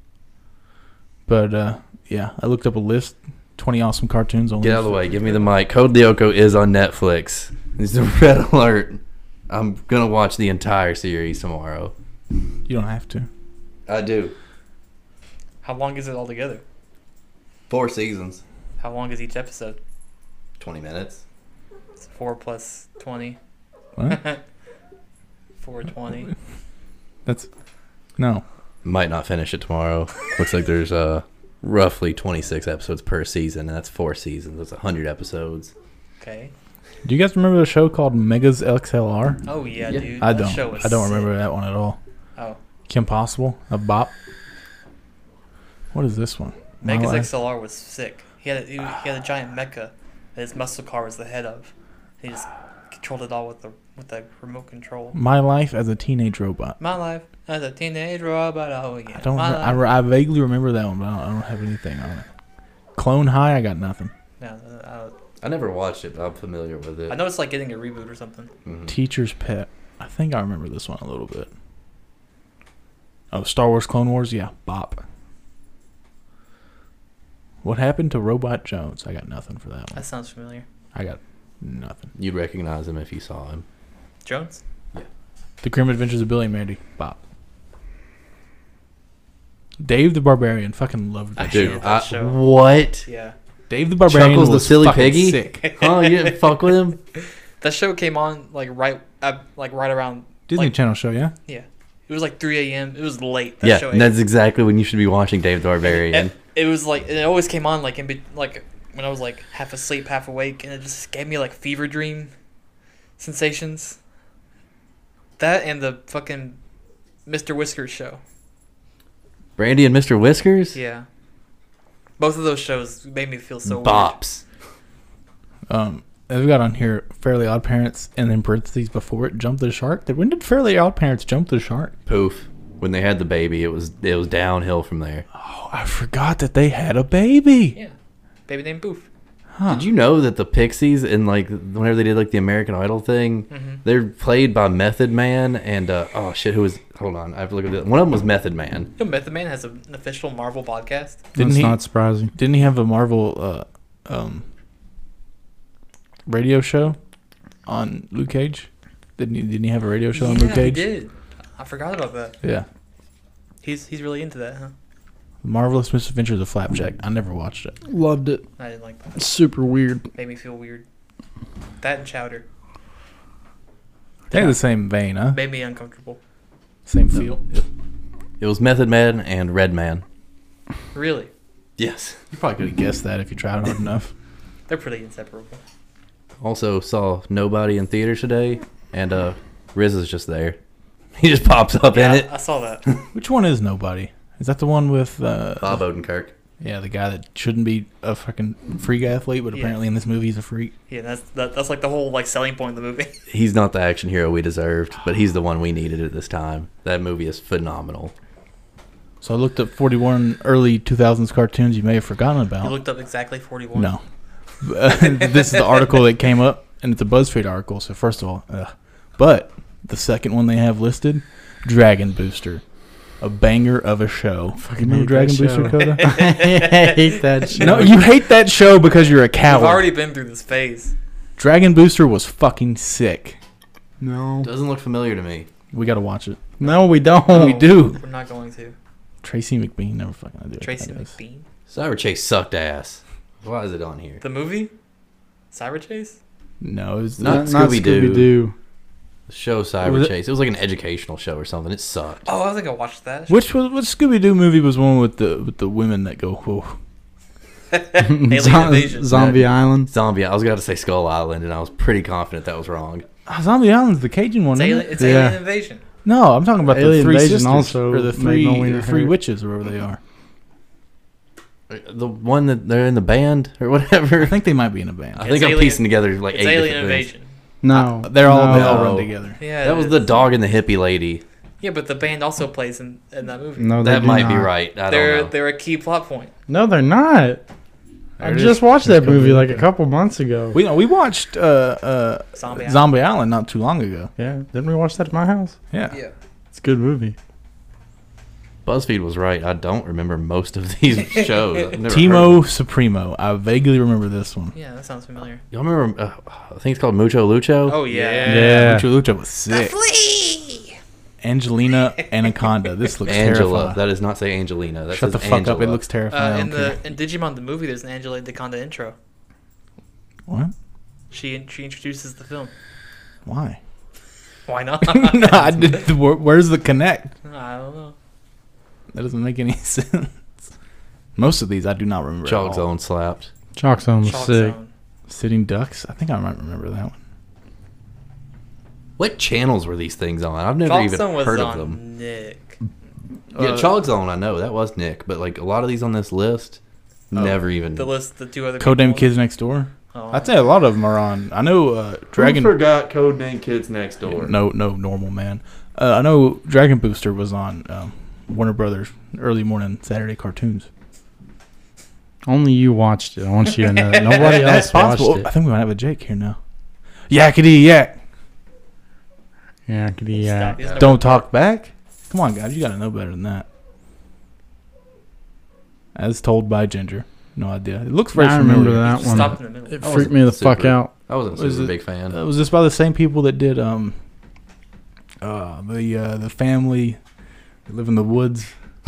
But uh, yeah, I looked up a list. Twenty awesome cartoons. Only Get out of the way. Give me the mic. Code Lyoko is on Netflix. It's a red alert. I'm gonna watch the entire series tomorrow. You don't have to. I do. How long is it altogether? Four seasons. How long is each episode? Twenty minutes. It's four plus twenty. What? four twenty. That's no. Might not finish it tomorrow. Looks like there's uh roughly twenty-six episodes per season, and that's four seasons. That's one hundred episodes. Okay. Do you guys remember the show called Megas X L R? Oh yeah, Yeah. dude. I That don't. show was I don't sick. remember that one at all. Oh, Kim Possible, a bop. What is this one? My Megas Life? X L R was sick. He had a, he, he had a giant mecha that his muscle car was the head of. He just controlled it all with the with the remote control. My Life as a Teenage Robot. My life as a teenage robot. Oh yeah. I don't. My Re- I, life. re- I vaguely remember that one, but I don't, I don't have anything on it. Clone High, I got nothing. Yeah, uh, I never watched it, but I'm familiar with it. I know it's like getting a reboot or something. Mhm. Teacher's Pet. I think I remember this one a little bit. Oh, Star Wars Clone Wars, yeah, bop. What happened to Robot Jones? I got nothing for that one. That sounds familiar. I got nothing. You'd recognize him if you saw him. Jones. The Grim Adventures of Billy and Mandy, bop. Dave the Barbarian, fucking loved I that do. show. that I, show. what? Yeah. Dave the Barbarian Chuckles the was silly fucking piggy? sick. Huh? You didn't fuck with him? That show came on like right, uh, like right around. Disney like, Channel show, yeah. Yeah. It was like three a.m. It was late. That Yeah, show and that's exactly when you should be watching Dave the Barbarian. It, it was like it always came on like in be, like when I was like half asleep, half awake, and it just gave me like fever dream sensations. That and the fucking Mister Whiskers show. Brandy and Mister Whiskers? Yeah. Both of those shows made me feel so weird. Bops. Um, I've got on here Fairly Odd Parents, and then parentheses before it, Jump the Shark. When did Fairly Odd Parents jump the shark? Poof. When they had the baby, it was it was downhill from there. Oh, I forgot that they had a baby. Yeah. Baby named Boof. Huh. Did you know that the Pixies in like whenever they did like the American Idol thing, Mm-hmm. they're played by Method Man and uh, oh shit, who was? Hold on, I have to look at it. One of them was Method Man. You know, Method Man has a, an official Marvel podcast. Didn't That's he? not surprising. Didn't he have a Marvel uh, um, radio show on Luke Cage? Didn't he? Didn't he have a radio show on yeah, Luke Cage? he did. I forgot about that. Yeah. He's he's really into that, huh? Marvelous Misadventures of Flapjack. I never watched it. Loved it. I didn't like that. It's super weird. Made me feel weird. That and Chowder They're the same vein, huh? made me uncomfortable. Same feel. It was Method Man and Red Man. Really? Yes. You probably could have guessed that if you tried hard enough. They're pretty inseparable. Also saw Nobody in theaters today, and uh, Riz is just there. He just pops up Yeah, in it. I saw that. Which one is Nobody? Is that the one with uh, Bob Odenkirk. yeah, the guy that shouldn't be a fucking freak athlete, but Yeah. apparently in this movie he's a freak. Yeah, that's that, that's like the whole like selling point of the movie. He's not the action hero we deserved, but he's the one we needed at this time. That movie is phenomenal. So I looked up forty-one early two thousands cartoons you may have forgotten about. You looked up exactly forty-one. No. This is the article that came up, and it's a BuzzFeed article. So first of all, ugh. But the second one they have listed, Dragon Booster, a banger of a show. Fucking Remember hate Dragon that Booster, show. Coda? I hate that shit. No, you hate that show because you're a coward. We've already been through this phase. Dragon Booster was fucking sick. No. Doesn't look familiar to me. We gotta watch it. No, we don't. We do. We're not going to. Tracy McBean never fucking do it. Tracy That is. McBean. Cyber Chase sucked ass. Why is it on here? The movie? Cyber Chase? No, it was Not Not, not Scooby-Doo. Scooby-Doo. The show Cyber Was it- Chase. It was like an educational show or something. It sucked. Oh, I think I watched that. Which was what Scooby Doo movie was one with the with the women that go whoa. Alien Zo- Invasion. Zombie Island. Zombie. I was going to say Skull Island, and I was pretty confident that was wrong. Oh, Zombie Island's the Cajun one. It's, Isn't alien, it? it's Yeah. Alien Invasion. No, I'm talking about the Alien three Invasion sisters also or the three Magnolia the three Hurt. witches or wherever they are. The one that they're in the band or whatever. I think they might be in a band. I think It's I'm alien- piecing together like It's eight Alien different things. Invasion. No. Uh, they're all no. they all run No. together. Yeah. That it was is. the dog and the hippie lady. Yeah, but the band also plays in, in that movie. No, they That do might be not. right. I they're don't know. they're a key plot point. No, they're not. I There it just is. watched There's that movie Scooby-Doo like a there. couple months ago. We know we watched uh, uh, Zombie. Zombie Island not too long ago. yeah, didn't we watch that at my house? Yeah. Island. Yeah. It's a good movie. BuzzFeed was right. I don't remember most of these shows. I've never heard Timo of them. Supremo. I vaguely remember this one. Yeah, that sounds familiar. Y'all remember? Uh, I think it's called Mucho Lucho. Oh yeah. Yeah. Lucha Lucha was sick. Flea. Angelina Anaconda. This looks Angela. terrifying. That does not say Angelina. That Shut says the fuck up. It Angela. looks terrifying. Uh, I in don't care. the in Digimon the movie, there's an Angela Anaconda intro. What? She she introduces the film. Why? Why not? no, I did, the- where- where's the connect? I don't know. That doesn't make any sense. Most of these I do not remember. at Chalk all. Zone slapped. Chalk Zone was Chalk sick. Zone. Sitting Ducks. I think I might remember that one. What channels were these things on? I've never Chalk even Zone was heard on of them. Nick. Yeah, Uh, Chalk Zone. I know that was Nick, but like a lot of these on this list, never even. The list, the two other Codename people. Kids Next Door. Oh. I'd say a lot of them are on. I know uh, Dragon. forgot Codename Kids Next No, no, normal man. Uh, I know Dragon Booster was on um, Warner Brothers early morning Saturday cartoons. Only you watched it. I want you to know that. Nobody That's else watched possible. I it. think we might have a Jake here now. Yakety yak. Yeah, could he, uh, Stop. He's never- Don't talk back. Come on, guys. You got to know better than that. As told by Ginger. No idea. It looks very I familiar. remember that one. Stopped in the middle. It I freaked me the wasn't fuck super- out. I wasn't a Was super it- big fan. Uh, was this by the same people that did um uh the uh the family that live in the woods?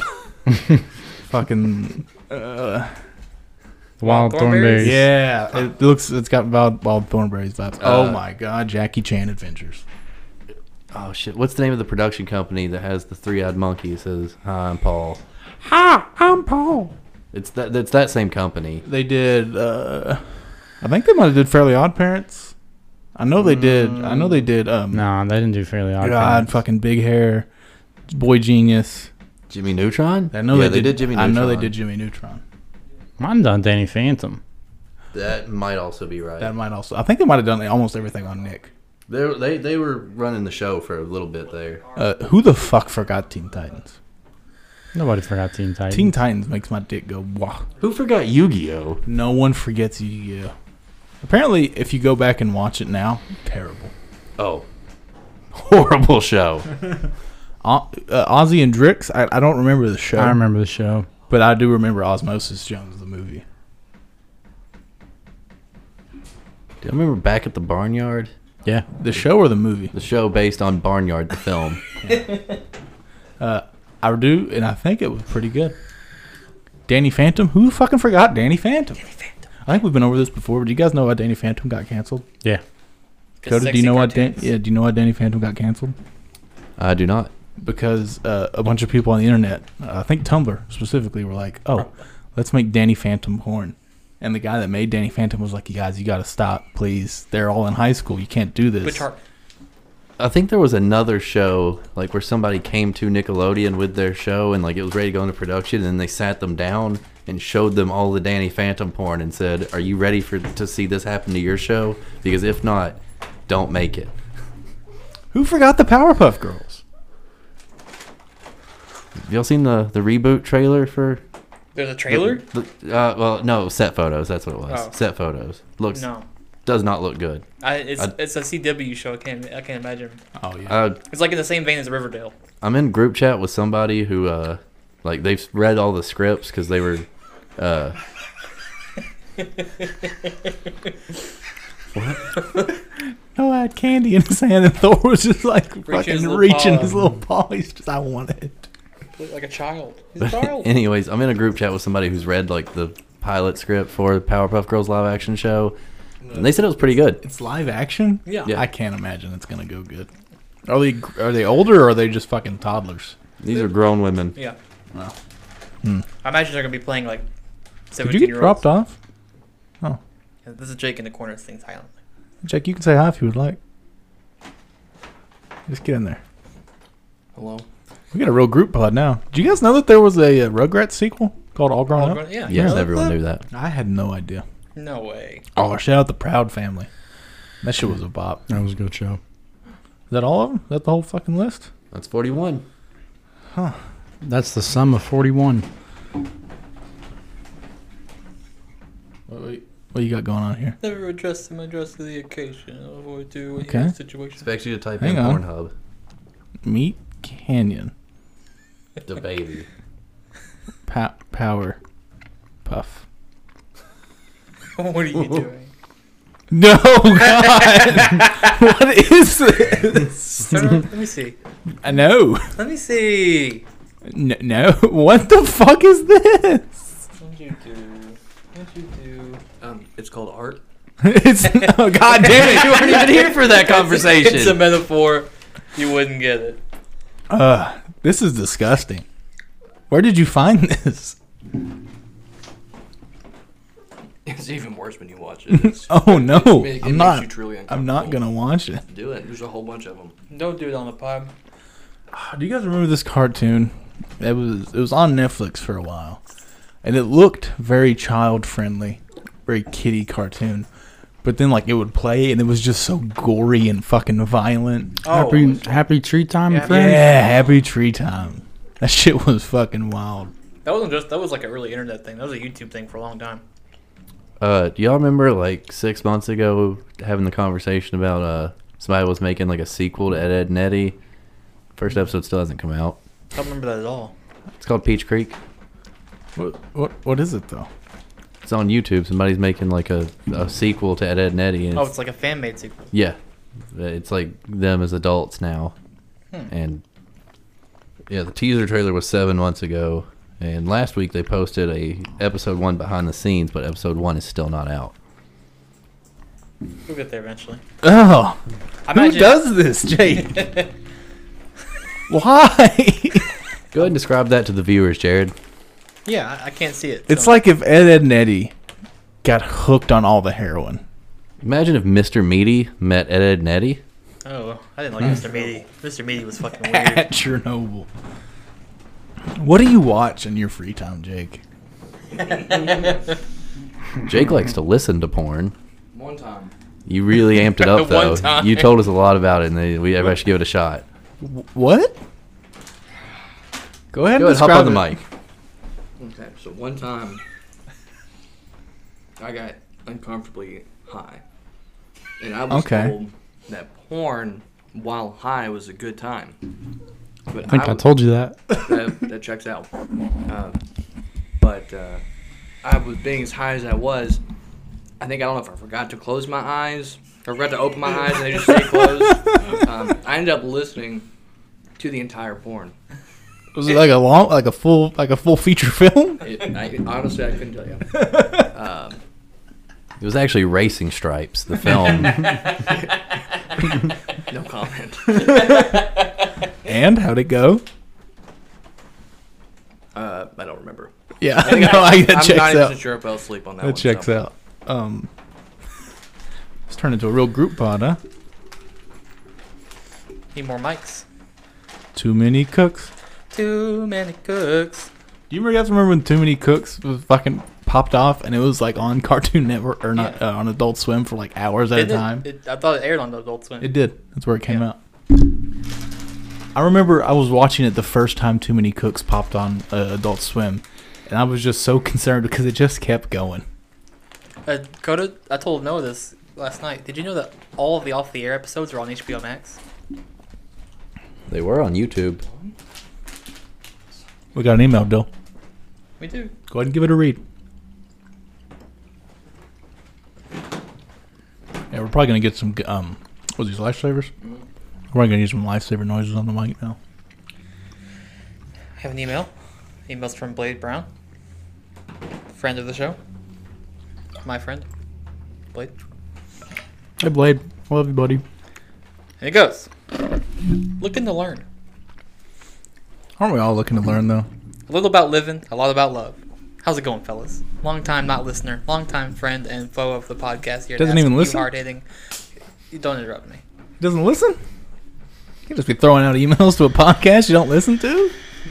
Fucking uh Wild Wild Thornberrys? Thornberries. yeah, it looks it's got wild, wild Thornberries vibes. oh Uh, my god, Jackie Chan Adventures. Oh shit! What's the name of the production company that has the three-eyed monkey? It says, "Hi, I'm Paul." Hi, I'm Paul. It's that. It's that same company. They did uh I think they might have did Fairly Odd Parents. I know they did. I know they did um No, they didn't do Fairly Odd God, Parents. fucking Big Hair, Boy Genius. Jimmy Neutron. I know yeah, they, did, Jimmy I Neutron. know they did Jimmy Neutron. Mine done Danny Phantom. That might also be right. That might also. I think they might have done almost everything on Nick. They were- they they were running the show for a little bit there. Uh, who the fuck forgot Teen Titans? Nobody forgot Teen Titans. Teen Titans makes my dick go wah. Who forgot Yu-Gi-Oh? No one forgets Yu-Gi-Oh. Apparently, if you go back and watch it now, terrible. Oh, horrible show. Uh, uh, Ozzy and Drix, I, I don't remember the show. I remember the show. But I do remember Osmosis Jones, the movie. Do you remember Back at the Barnyard? Yeah. The show or the movie? The show based on Barnyard, the film. Uh, I do, and I think it was pretty good. Danny Phantom? Who fucking forgot Danny Phantom? Danny Phantom. I think we've been over this before, but do you guys know why Danny Phantom got canceled? Yeah. Coda, do Sexy you know why Dan- cartoons. yeah, do you know why Danny Phantom got canceled? I do not. because uh, a bunch of people on the internet, uh, I think Tumblr specifically, were like, "Oh, let's make Danny Phantom porn." And the guy that made Danny Phantom was like, "You guys, you got to stop, please. They're all in high school. You can't do this." Which are, I think there was another show like where somebody came to Nickelodeon with their show and like it was ready to go into production, and then they sat them down and showed them all the Danny Phantom porn and said, "Are you ready for to see this happen to your show? Because if not, don't make it." Who forgot the Powerpuff Girls? Have y'all seen the the reboot trailer for? there's a trailer? The, the, uh, well, no, set photos. That's what it was. Oh. Set photos. Looks No. does not look good. I, it's I- it's a C W show. I can't I can't imagine. Oh yeah. Uh, It's like in the same vein as Riverdale. I'm in group chat with somebody who, uh, like, they've read all the scripts because they were, uh, Noah had candy in his hand, and Thor was just like Reaching fucking his little reaching paw. his little paw. He's just, I want it. Like a child. He's a but child. anyways, I'm in a group chat with somebody who's read, like, the pilot script for the Powerpuff Girls live action show, and they said it was pretty good. It's live action. Yeah. Yeah. I can't imagine it's gonna go good. Are they are they older or are they just fucking toddlers? These are grown women. Yeah. Wow. Hmm. I imagine they're gonna be playing like Did seventeen you get year dropped olds. off? This is Jake in the corner sings silently. Jack, you can say hi if you would like. Just get in there. Hello. We got a real group pod now. Did you guys know that there was a, uh Rugrats sequel called All Grown All Up? grown- yeah. Yes, you know everyone that? knew that. I had no idea. No way. Oh, shout out the Proud Family. That shit was a bop. That was a good show. Is that all of them? Is that the whole fucking list? That's forty-one. That's the sum of forty-one. What, what you got going on here? Never adjusted my dress to the occasion. Avoid to Okay. any situation. Expect you to type Hang in on. Pornhub. Meat Canyon. The baby. Pa- power. Puff. What are you doing? No, God. What is this? Turn around. Let me see. I know. Let me see. N- no. What the fuck is this? What'd you do? What'd you do? Um, it's called art. It's oh, God damn it. You weren't even here for that conversation. It's a metaphor. You wouldn't get it. Uh, this is disgusting. Where did you find this? It's even worse when you watch it. It's, Oh no, it make- it I'm makes not. you truly I'm not uncomfortable. gonna watch it. Do it. There's a whole bunch of them. Don't do it on the pod. Do you guys remember this cartoon? It was it was on Netflix for a while, and it looked very child friendly, very kiddie cartoon. But then like it would play, and it was just so gory and fucking violent. Oh, Happy Happy Tree Time, Yeah, friend. Yeah, Happy Tree Time. That shit was fucking wild. that wasn't just. That was like a early internet thing. That was a YouTube thing for a long time. Uh, do y'all remember like six months ago having the conversation about uh somebody was making like a sequel to Ed, Ed and Eddie? First episode still hasn't come out. I don't remember that at all. It's called Peach Creek. What what what is it though? It's on YouTube. Somebody's making like a, a sequel to Ed, Ed and Eddie. And Oh, it's, it's like a fan made sequel. yeah, it's like them as adults now. Hmm. And yeah, the teaser trailer was seven months ago. And last week they posted a episode one behind the scenes, but episode one is still not out. We'll get there eventually. Oh, I who imagine- does this, Jake? Why? Go ahead and describe that to the viewers, Jared. Yeah, I, I can't see it. It's so- like if Ed, Ed, and Eddie got hooked on all the heroin. Imagine if Mister Meaty met Ed, Ed and Eddie. Oh, I didn't like Mister Meaty. Mister Meaty was fucking weird. At Chernobyl. What do you watch in your free time, Jake? Jake likes to listen to porn. One time. You really amped it up, One though. time. You told us a lot about it, and they, we everybody should give it a shot. Wh- What? Go ahead Go and ahead, hop describe on the it. mic. Okay, so one time I got uncomfortably high. And I was Okay. told that porn while high was a good time. But I think I was- told you that. that, that checks out. Um, but uh, I was being as high as I was. I think I don't know if I forgot to close my eyes or forgot to open my eyes and they just stayed closed. Um, I ended up listening to the entire porn. Was it like a long, like a full, like a full feature film? It, I, honestly, I couldn't tell you. Um, It was actually Racing Stripes, the film. no comment. And how'd it go? Uh, I don't remember. Yeah, I think no, I, I, that I'm checks not even out. sure if I fell asleep on that, That one. checks so. out. Um, it's turned into a real group pod, huh? Need more mics. Too many cooks. Too many cooks. Do you guys remember when Too Many Cooks was fucking popped off and it was like on Cartoon Network or not Yeah. uh, on Adult Swim for like hours at It a time? It, I thought it aired on Adult Swim. It did. That's where it came Yeah. out. I remember I was watching it the first time Too Many Cooks popped on uh, Adult Swim, and I was just so concerned because it just kept going. Uh, Coda, I told Noah this last night. Did you know that all of the off the air episodes are on H B O Max? They were on YouTube. We got an email, Dill. We do. Go ahead and give it a read. Yeah, we're probably gonna get some um, what are these lifesavers? We're probably gonna use some lifesaver noises on the mic now. I have an email. Email's from Blade Brown, friend of the show. My friend, Blade. Hey, Blade. I love you, buddy. And it goes. Looking to learn. Aren't we all looking to learn though? A little about living, a lot about love. How's it going, fellas? Long time not listener, long time friend and foe of the podcast here. to Doesn't ask even you listen? Hard hitting. You don't interrupt me. He doesn't listen? You can just be throwing out emails to a podcast you don't listen to?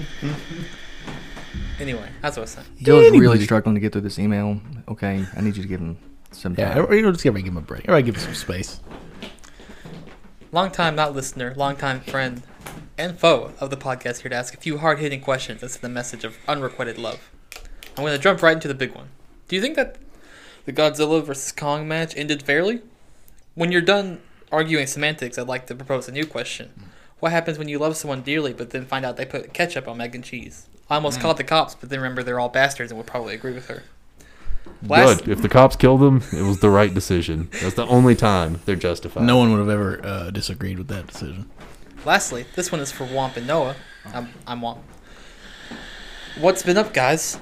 Anyway, that's what I was saying. Joe's Anybody. really struggling to get through this email. Okay, I need you to give him some Yeah, time. everybody, just everybody give him a break. Everybody give him some space. Long time not listener, long time friend and foe of the podcast here to ask a few hard hitting questions as to the message of unrequited love. I'm going to jump right into the big one. Do you think that the Godzilla versus Kong match ended fairly? When you're done arguing semantics, I'd like to propose a new question. What happens when you love someone dearly but then find out they put ketchup on mac and cheese? I almost called the cops, but then remember they're all bastards and would probably agree with her. Last- Good. If the cops killed them, it was the right decision. That's the only time they're justified. No one would have ever uh, disagreed with that decision. Lastly, this one is for Womp and Noah. I'm, I'm Womp. What's been up, guys?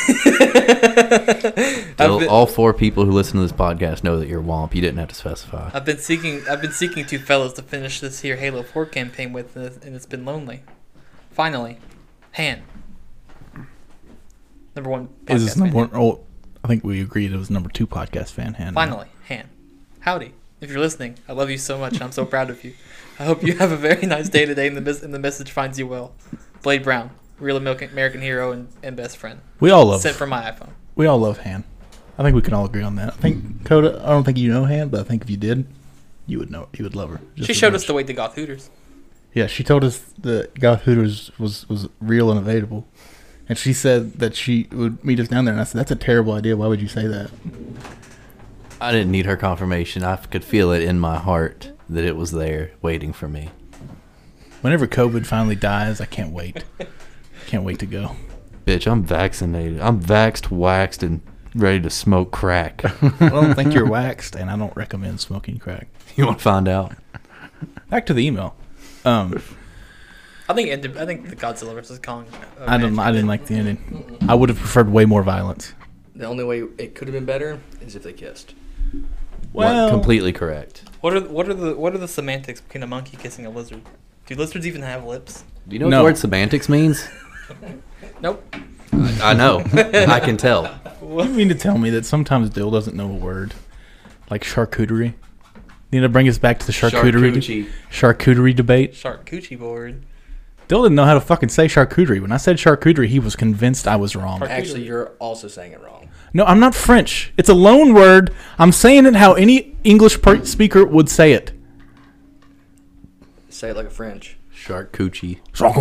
I've, Still, been, all four people who listen to this podcast know that you're Womp. You didn't have to specify. I've been seeking. I've been seeking two fellows to finish this here Halo four campaign with, and it's been lonely. Finally, Han. Number one. Is this podcast number fan. one? Oh, I think we agreed it was number two podcast fan. Hand. Finally, Han. Howdy. If you're listening, I love you so much. I'm so proud of you. I hope you have a very nice day today, and the mes- and the message finds you well. Blade Brown, real American, American hero and, and best friend. We all love. Sent from my iPhone. We all love Han. I think we can all agree on that. I think Coda. I don't think you know Han, but I think if you did, you would know. You would love her. just She as showed much. us the way to Goth Hooters. Yeah, she told us that Goth Hooters was, was real and available. And she said that she would meet us down there. And I said, that's a terrible idea. Why would you say that? I didn't need her confirmation. I could feel it in my heart that it was there waiting for me. Whenever COVID finally dies, I can't wait. Can't wait to go. Bitch, I'm vaccinated. I'm vaxxed, waxed, and ready to smoke crack. I don't think you're waxed, and I don't recommend smoking crack. You want to find out? Back to the email. Um, I think ended, I think the Godzilla versus Kong. Uh, I didn't. match I didn't ended- like the ending. I would have preferred way more violence. The only way it could have been better is if they kissed. Well, completely correct. What are what are the what are the semantics between a monkey kissing a lizard? Do lizards even have lips? Do you know what No. the word semantics means? Nope. I, I know. I can tell. You mean to tell me that sometimes Dill doesn't know a word like charcuterie? You need to bring us back to the charcuterie Charcuterie. charcuterie debate. Shark coochie board. Dill didn't know how to fucking say charcuterie. When I said charcuterie, he was convinced I was wrong. Charcuterie. Actually, you're also saying it wrong. No, I'm not French. It's a loan word. I'm saying it how any English per- speaker would say it. Say it like a French. Shark coochie.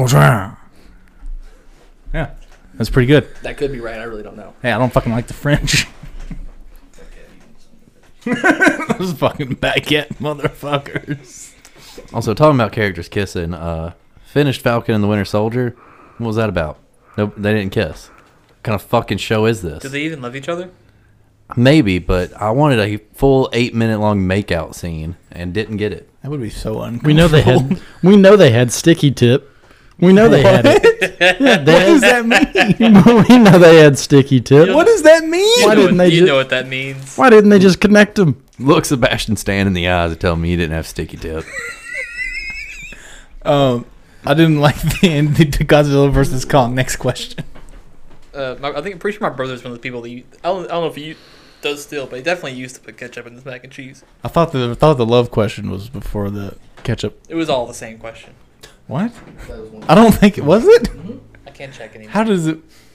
Yeah, that's pretty good. That could be right. I really don't know. Hey, I don't fucking like the French. Those fucking baguette motherfuckers. Also, talking about characters kissing, uh, finished Falcon and the Winter Soldier. What was that about? Nope, they didn't kiss. What kind of fucking show is this? Do they even love each other? Maybe, but I wanted a full eight minute long makeout scene and didn't get it. That would be so uncomfortable. We know they had. We know they had sticky tip. We know they had it. Yeah, What they does had, that mean? we know they had sticky tip. What does that mean? You, Why know, didn't what, they you ju- know what that means. Why didn't they just connect them? Look Sebastian Stan in the eyes and tell me you didn't have sticky tip. Um, I didn't like the ending to Godzilla versus Kong. Next question. Uh, my, I think I'm pretty sure my brother's one of the people that you. I don't, I don't know if he does still, but he definitely used to put ketchup in his mac and cheese. I thought the I thought the love question was before the ketchup. It was all the same question. What? I don't think it was it. I can't check anymore. How does it?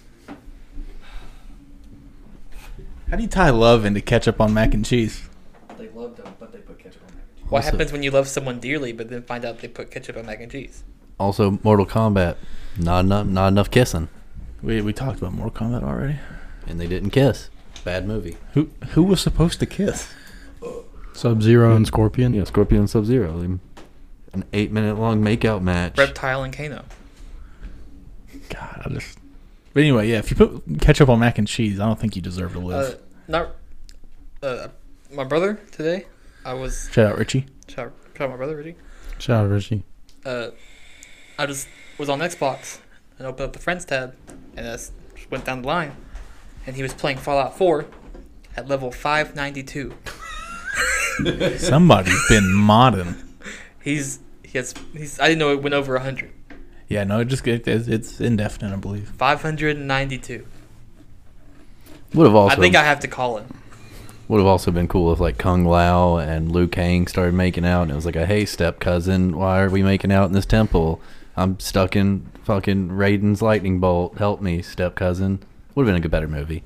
How do you tie love into ketchup on mac and cheese? They loved them, but they put ketchup on mac and cheese. What Also- happens when you love someone dearly, but then find out they put ketchup on mac and cheese? Also, Mortal Kombat, not enough, not enough kissing, We we talked about Mortal Kombat already. and they didn't kiss. Bad movie. Who who was supposed to kiss? Sub Zero and Scorpion. Yeah, Scorpion and Sub Zero. An eight minute long makeout match. Reptile and Kano. God, I just. But anyway, yeah. If you put ketchup on mac and cheese, I don't think you deserve to live. Uh, not. Uh, my brother today. I was. Shout out Richie. Shout, shout out my brother, Richie. Shout out Richie. Uh, I just was on Xbox and opened up the friends tab, and I just went down the line, and he was playing Fallout four at level five ninety-two. Somebody's been modding. He's he has he's I didn't know it went over one hundred. Yeah, no, it just it, it's, it's indefinite, I believe. five hundred ninety-two. Would have also I think I have to call him. would have also been cool if like Kung Lao and Liu Kang started making out, and it was like a hey step cousin, why are we making out in this temple? I'm stuck in fucking Raiden's lightning bolt. Help me, step cousin. Would have been a good better movie.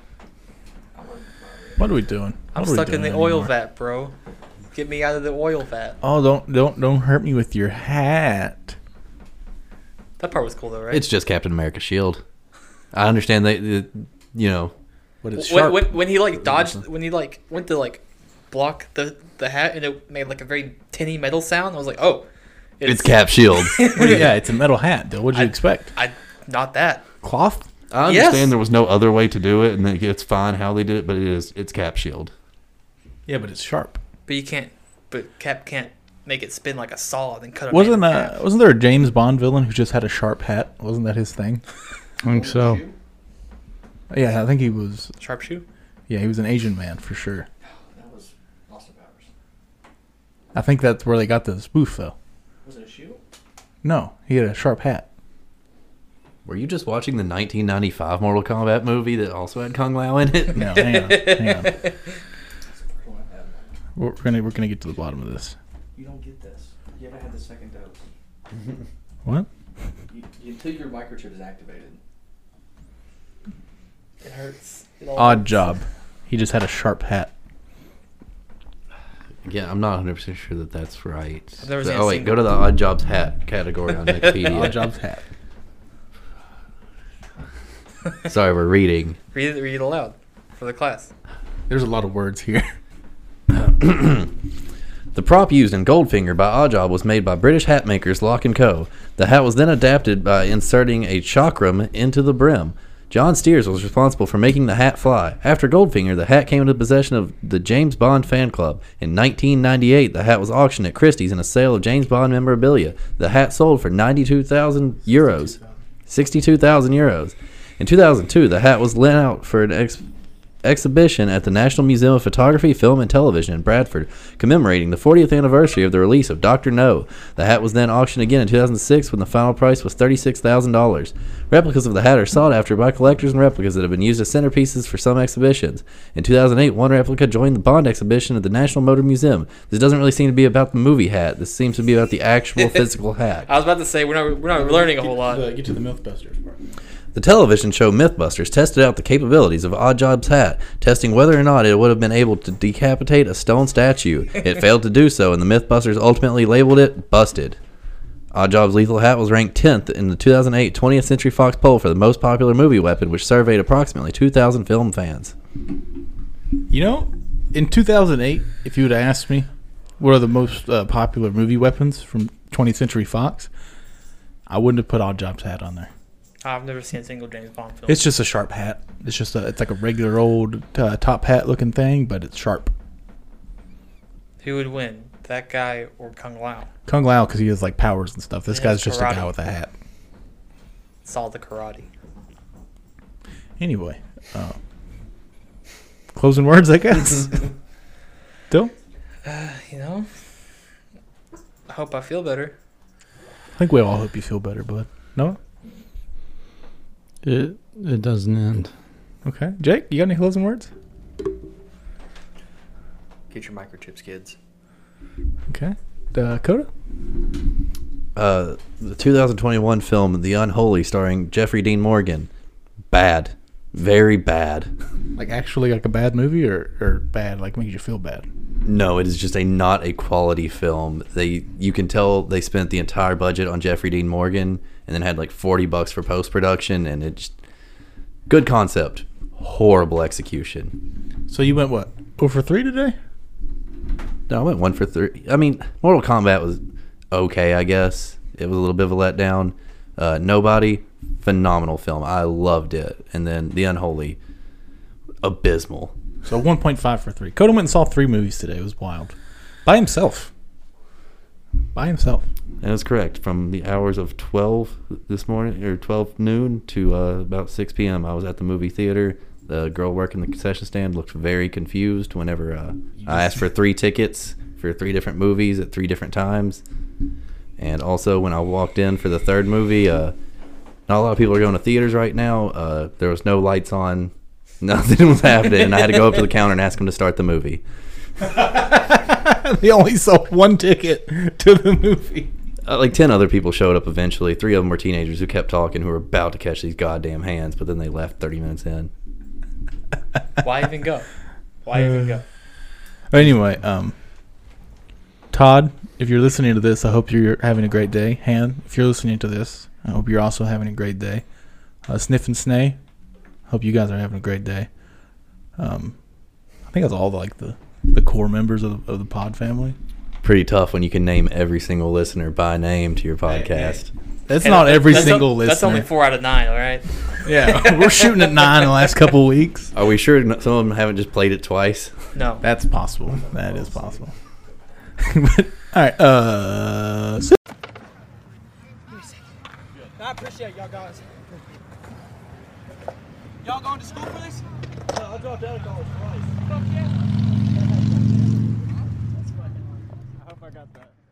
What are we doing? I'm What are we stuck in the doing oil anymore? vat, bro. Get me out of the oil vat. Oh, don't don't don't hurt me with your hat. That part was cool though, right? It's just Captain America's shield. I understand they, they you know, But it's when, sharp. when, when he like dodged, when he like went to like block the the hat, and it made like a very tinny metal sound. I was like, oh, it's Cap shield. Yeah, it's a metal hat. Dude. What'd you I- expect? I not that. Cloth? I Yes. understand there was no other way to do it, and that it's fine how they did it, but it is it's Cap shield. Yeah, but it's sharp. But you can't. But Cap can't make it spin like a saw and then cut. A Wasn't man in uh half. wasn't there a James Bond villain who just had a sharp hat? Wasn't that his thing? I think so. Yeah, I think he was. Sharpshoe? Yeah, he was an Asian man for sure. That was Austin Powers. I think that's where they got the spoof, though. Was it a shoe? No, he had a sharp hat. Were you just watching the nineteen ninety-five Mortal Kombat movie that also had Kung Lao in it? No, hang on, hang on. That's the first one I've had. We're gonna we're gonna get to the bottom of this. You don't get this. You haven't had the second dose. What? You, you, until your microchip is activated. It hurts. It all Odd hurts. job. He just had a sharp hat. Yeah, I'm not one hundred percent sure that that's right. I've never seen a oh, wait, single- go to the Odd Jobs hat category on Wikipedia. Odd job's hat. Sorry, we're reading. Read it. Read it aloud for the class. There's a lot of words here. The prop used in Goldfinger by Oddjob was made by British hat makers Lock and Co. The hat was then adapted by inserting a chakram into the brim. John Steers was responsible for making the hat fly. After Goldfinger, the hat came into possession of the James Bond fan club. In nineteen ninety-eight, the hat was auctioned at Christie's in a sale of James Bond memorabilia. The hat sold for ninety-two thousand euros. sixty-two thousand euros. In two thousand two, the hat was lent out for an ex- exhibition at the National Museum of Photography, Film, and Television in Bradford, commemorating the fortieth anniversary of the release of Doctor No. The hat was then auctioned again in two thousand six when the final price was thirty-six thousand dollars. Replicas of the hat are sought after by collectors and replicas that have been used as centerpieces for some exhibitions. In two thousand eight, one replica joined the Bond exhibition at the National Motor Museum. This doesn't really seem to be about the movie hat. This seems to be about the actual physical hat. I was about to say we're not we're not learning a whole lot. Get to the Mythbusters part. The television show Mythbusters tested out the capabilities of Oddjob's hat, testing whether or not it would have been able to decapitate a stone statue. It failed to do so, and the Mythbusters ultimately labeled it busted. Oddjob's lethal hat was ranked tenth in the two thousand eight twentieth Century Fox poll for the most popular movie weapon, which surveyed approximately two thousand film fans. You know, in two thousand eight, if you would have asked me what are the most uh, popular movie weapons from twentieth Century Fox, I wouldn't have put Oddjob's hat on there. I've never seen a single James Bond film. It's just a sharp hat. It's just a, it's like a regular old uh, top hat looking thing, but it's sharp. Who would win, that guy or Kung Lao? Kung Lao, because he has like powers and stuff. This Yeah, guy's it's just a karate. guy with a hat. It's all the karate. Anyway, uh, closing words, I guess. Still, Uh, you know, I hope I feel better. I think we all hope you feel better, bud. No? It it doesn't end. Okay. Jake, you got any closing words? Get your microchips, kids. Okay. Dakota? Uh, the two thousand twenty-one film The Unholy, starring Jeffrey Dean Morgan. Bad. Very bad. Like actually like a bad movie or, or bad, like makes you feel bad? No, it is just a not a quality film. They you can tell they spent the entire budget on Jeffrey Dean Morgan and then had like forty bucks for post production, and it just good concept, horrible execution. So you went what? Oh for three today? No, I went one for three. I mean, Mortal Kombat was okay, I guess. It was a little bit of a letdown. Uh, Nobody, phenomenal film. I loved it. And then The Unholy, abysmal. So one point five for three. Coda went and saw three movies today. It was wild. By himself. By himself. That is correct. From the hours of twelve this morning, or twelve noon to uh, about six p.m., I was at the movie theater. The girl working the concession stand looked very confused whenever uh, I asked for three tickets for three different movies at three different times. And also, when I walked in for the third movie, uh, not a lot of people are going to theaters right now. Uh, there was no lights on. Nothing was happening. And I had to go up to the counter and ask them to start the movie. They only sold one ticket to the movie. Uh, like ten other people showed up eventually. Three of them were teenagers who kept talking, who were about to catch these goddamn hands, but then they left thirty minutes in. Why even go? Why even go? Anyway, um, Todd, if you're listening to this, I hope you're having a great day. Han, if you're listening to this, I hope you're also having a great day. Uh, Sniff and Snay, hope you guys are having a great day. Um, I think that's all the, like the, the core members of the, of the pod family. Pretty tough when you can name every single listener by name to your podcast. That's Hey, not every that's single o- listener. That's only four out of nine, all right? Yeah, we're shooting at nine in the last couple of weeks. Are we sure n- some of them haven't just played it twice? No. That's possible. That is possible. But, all right. Uh, so- I appreciate y'all guys. Y'all going to school for this? No, I dropped out of college twice. Fuck yeah. I hope I got that.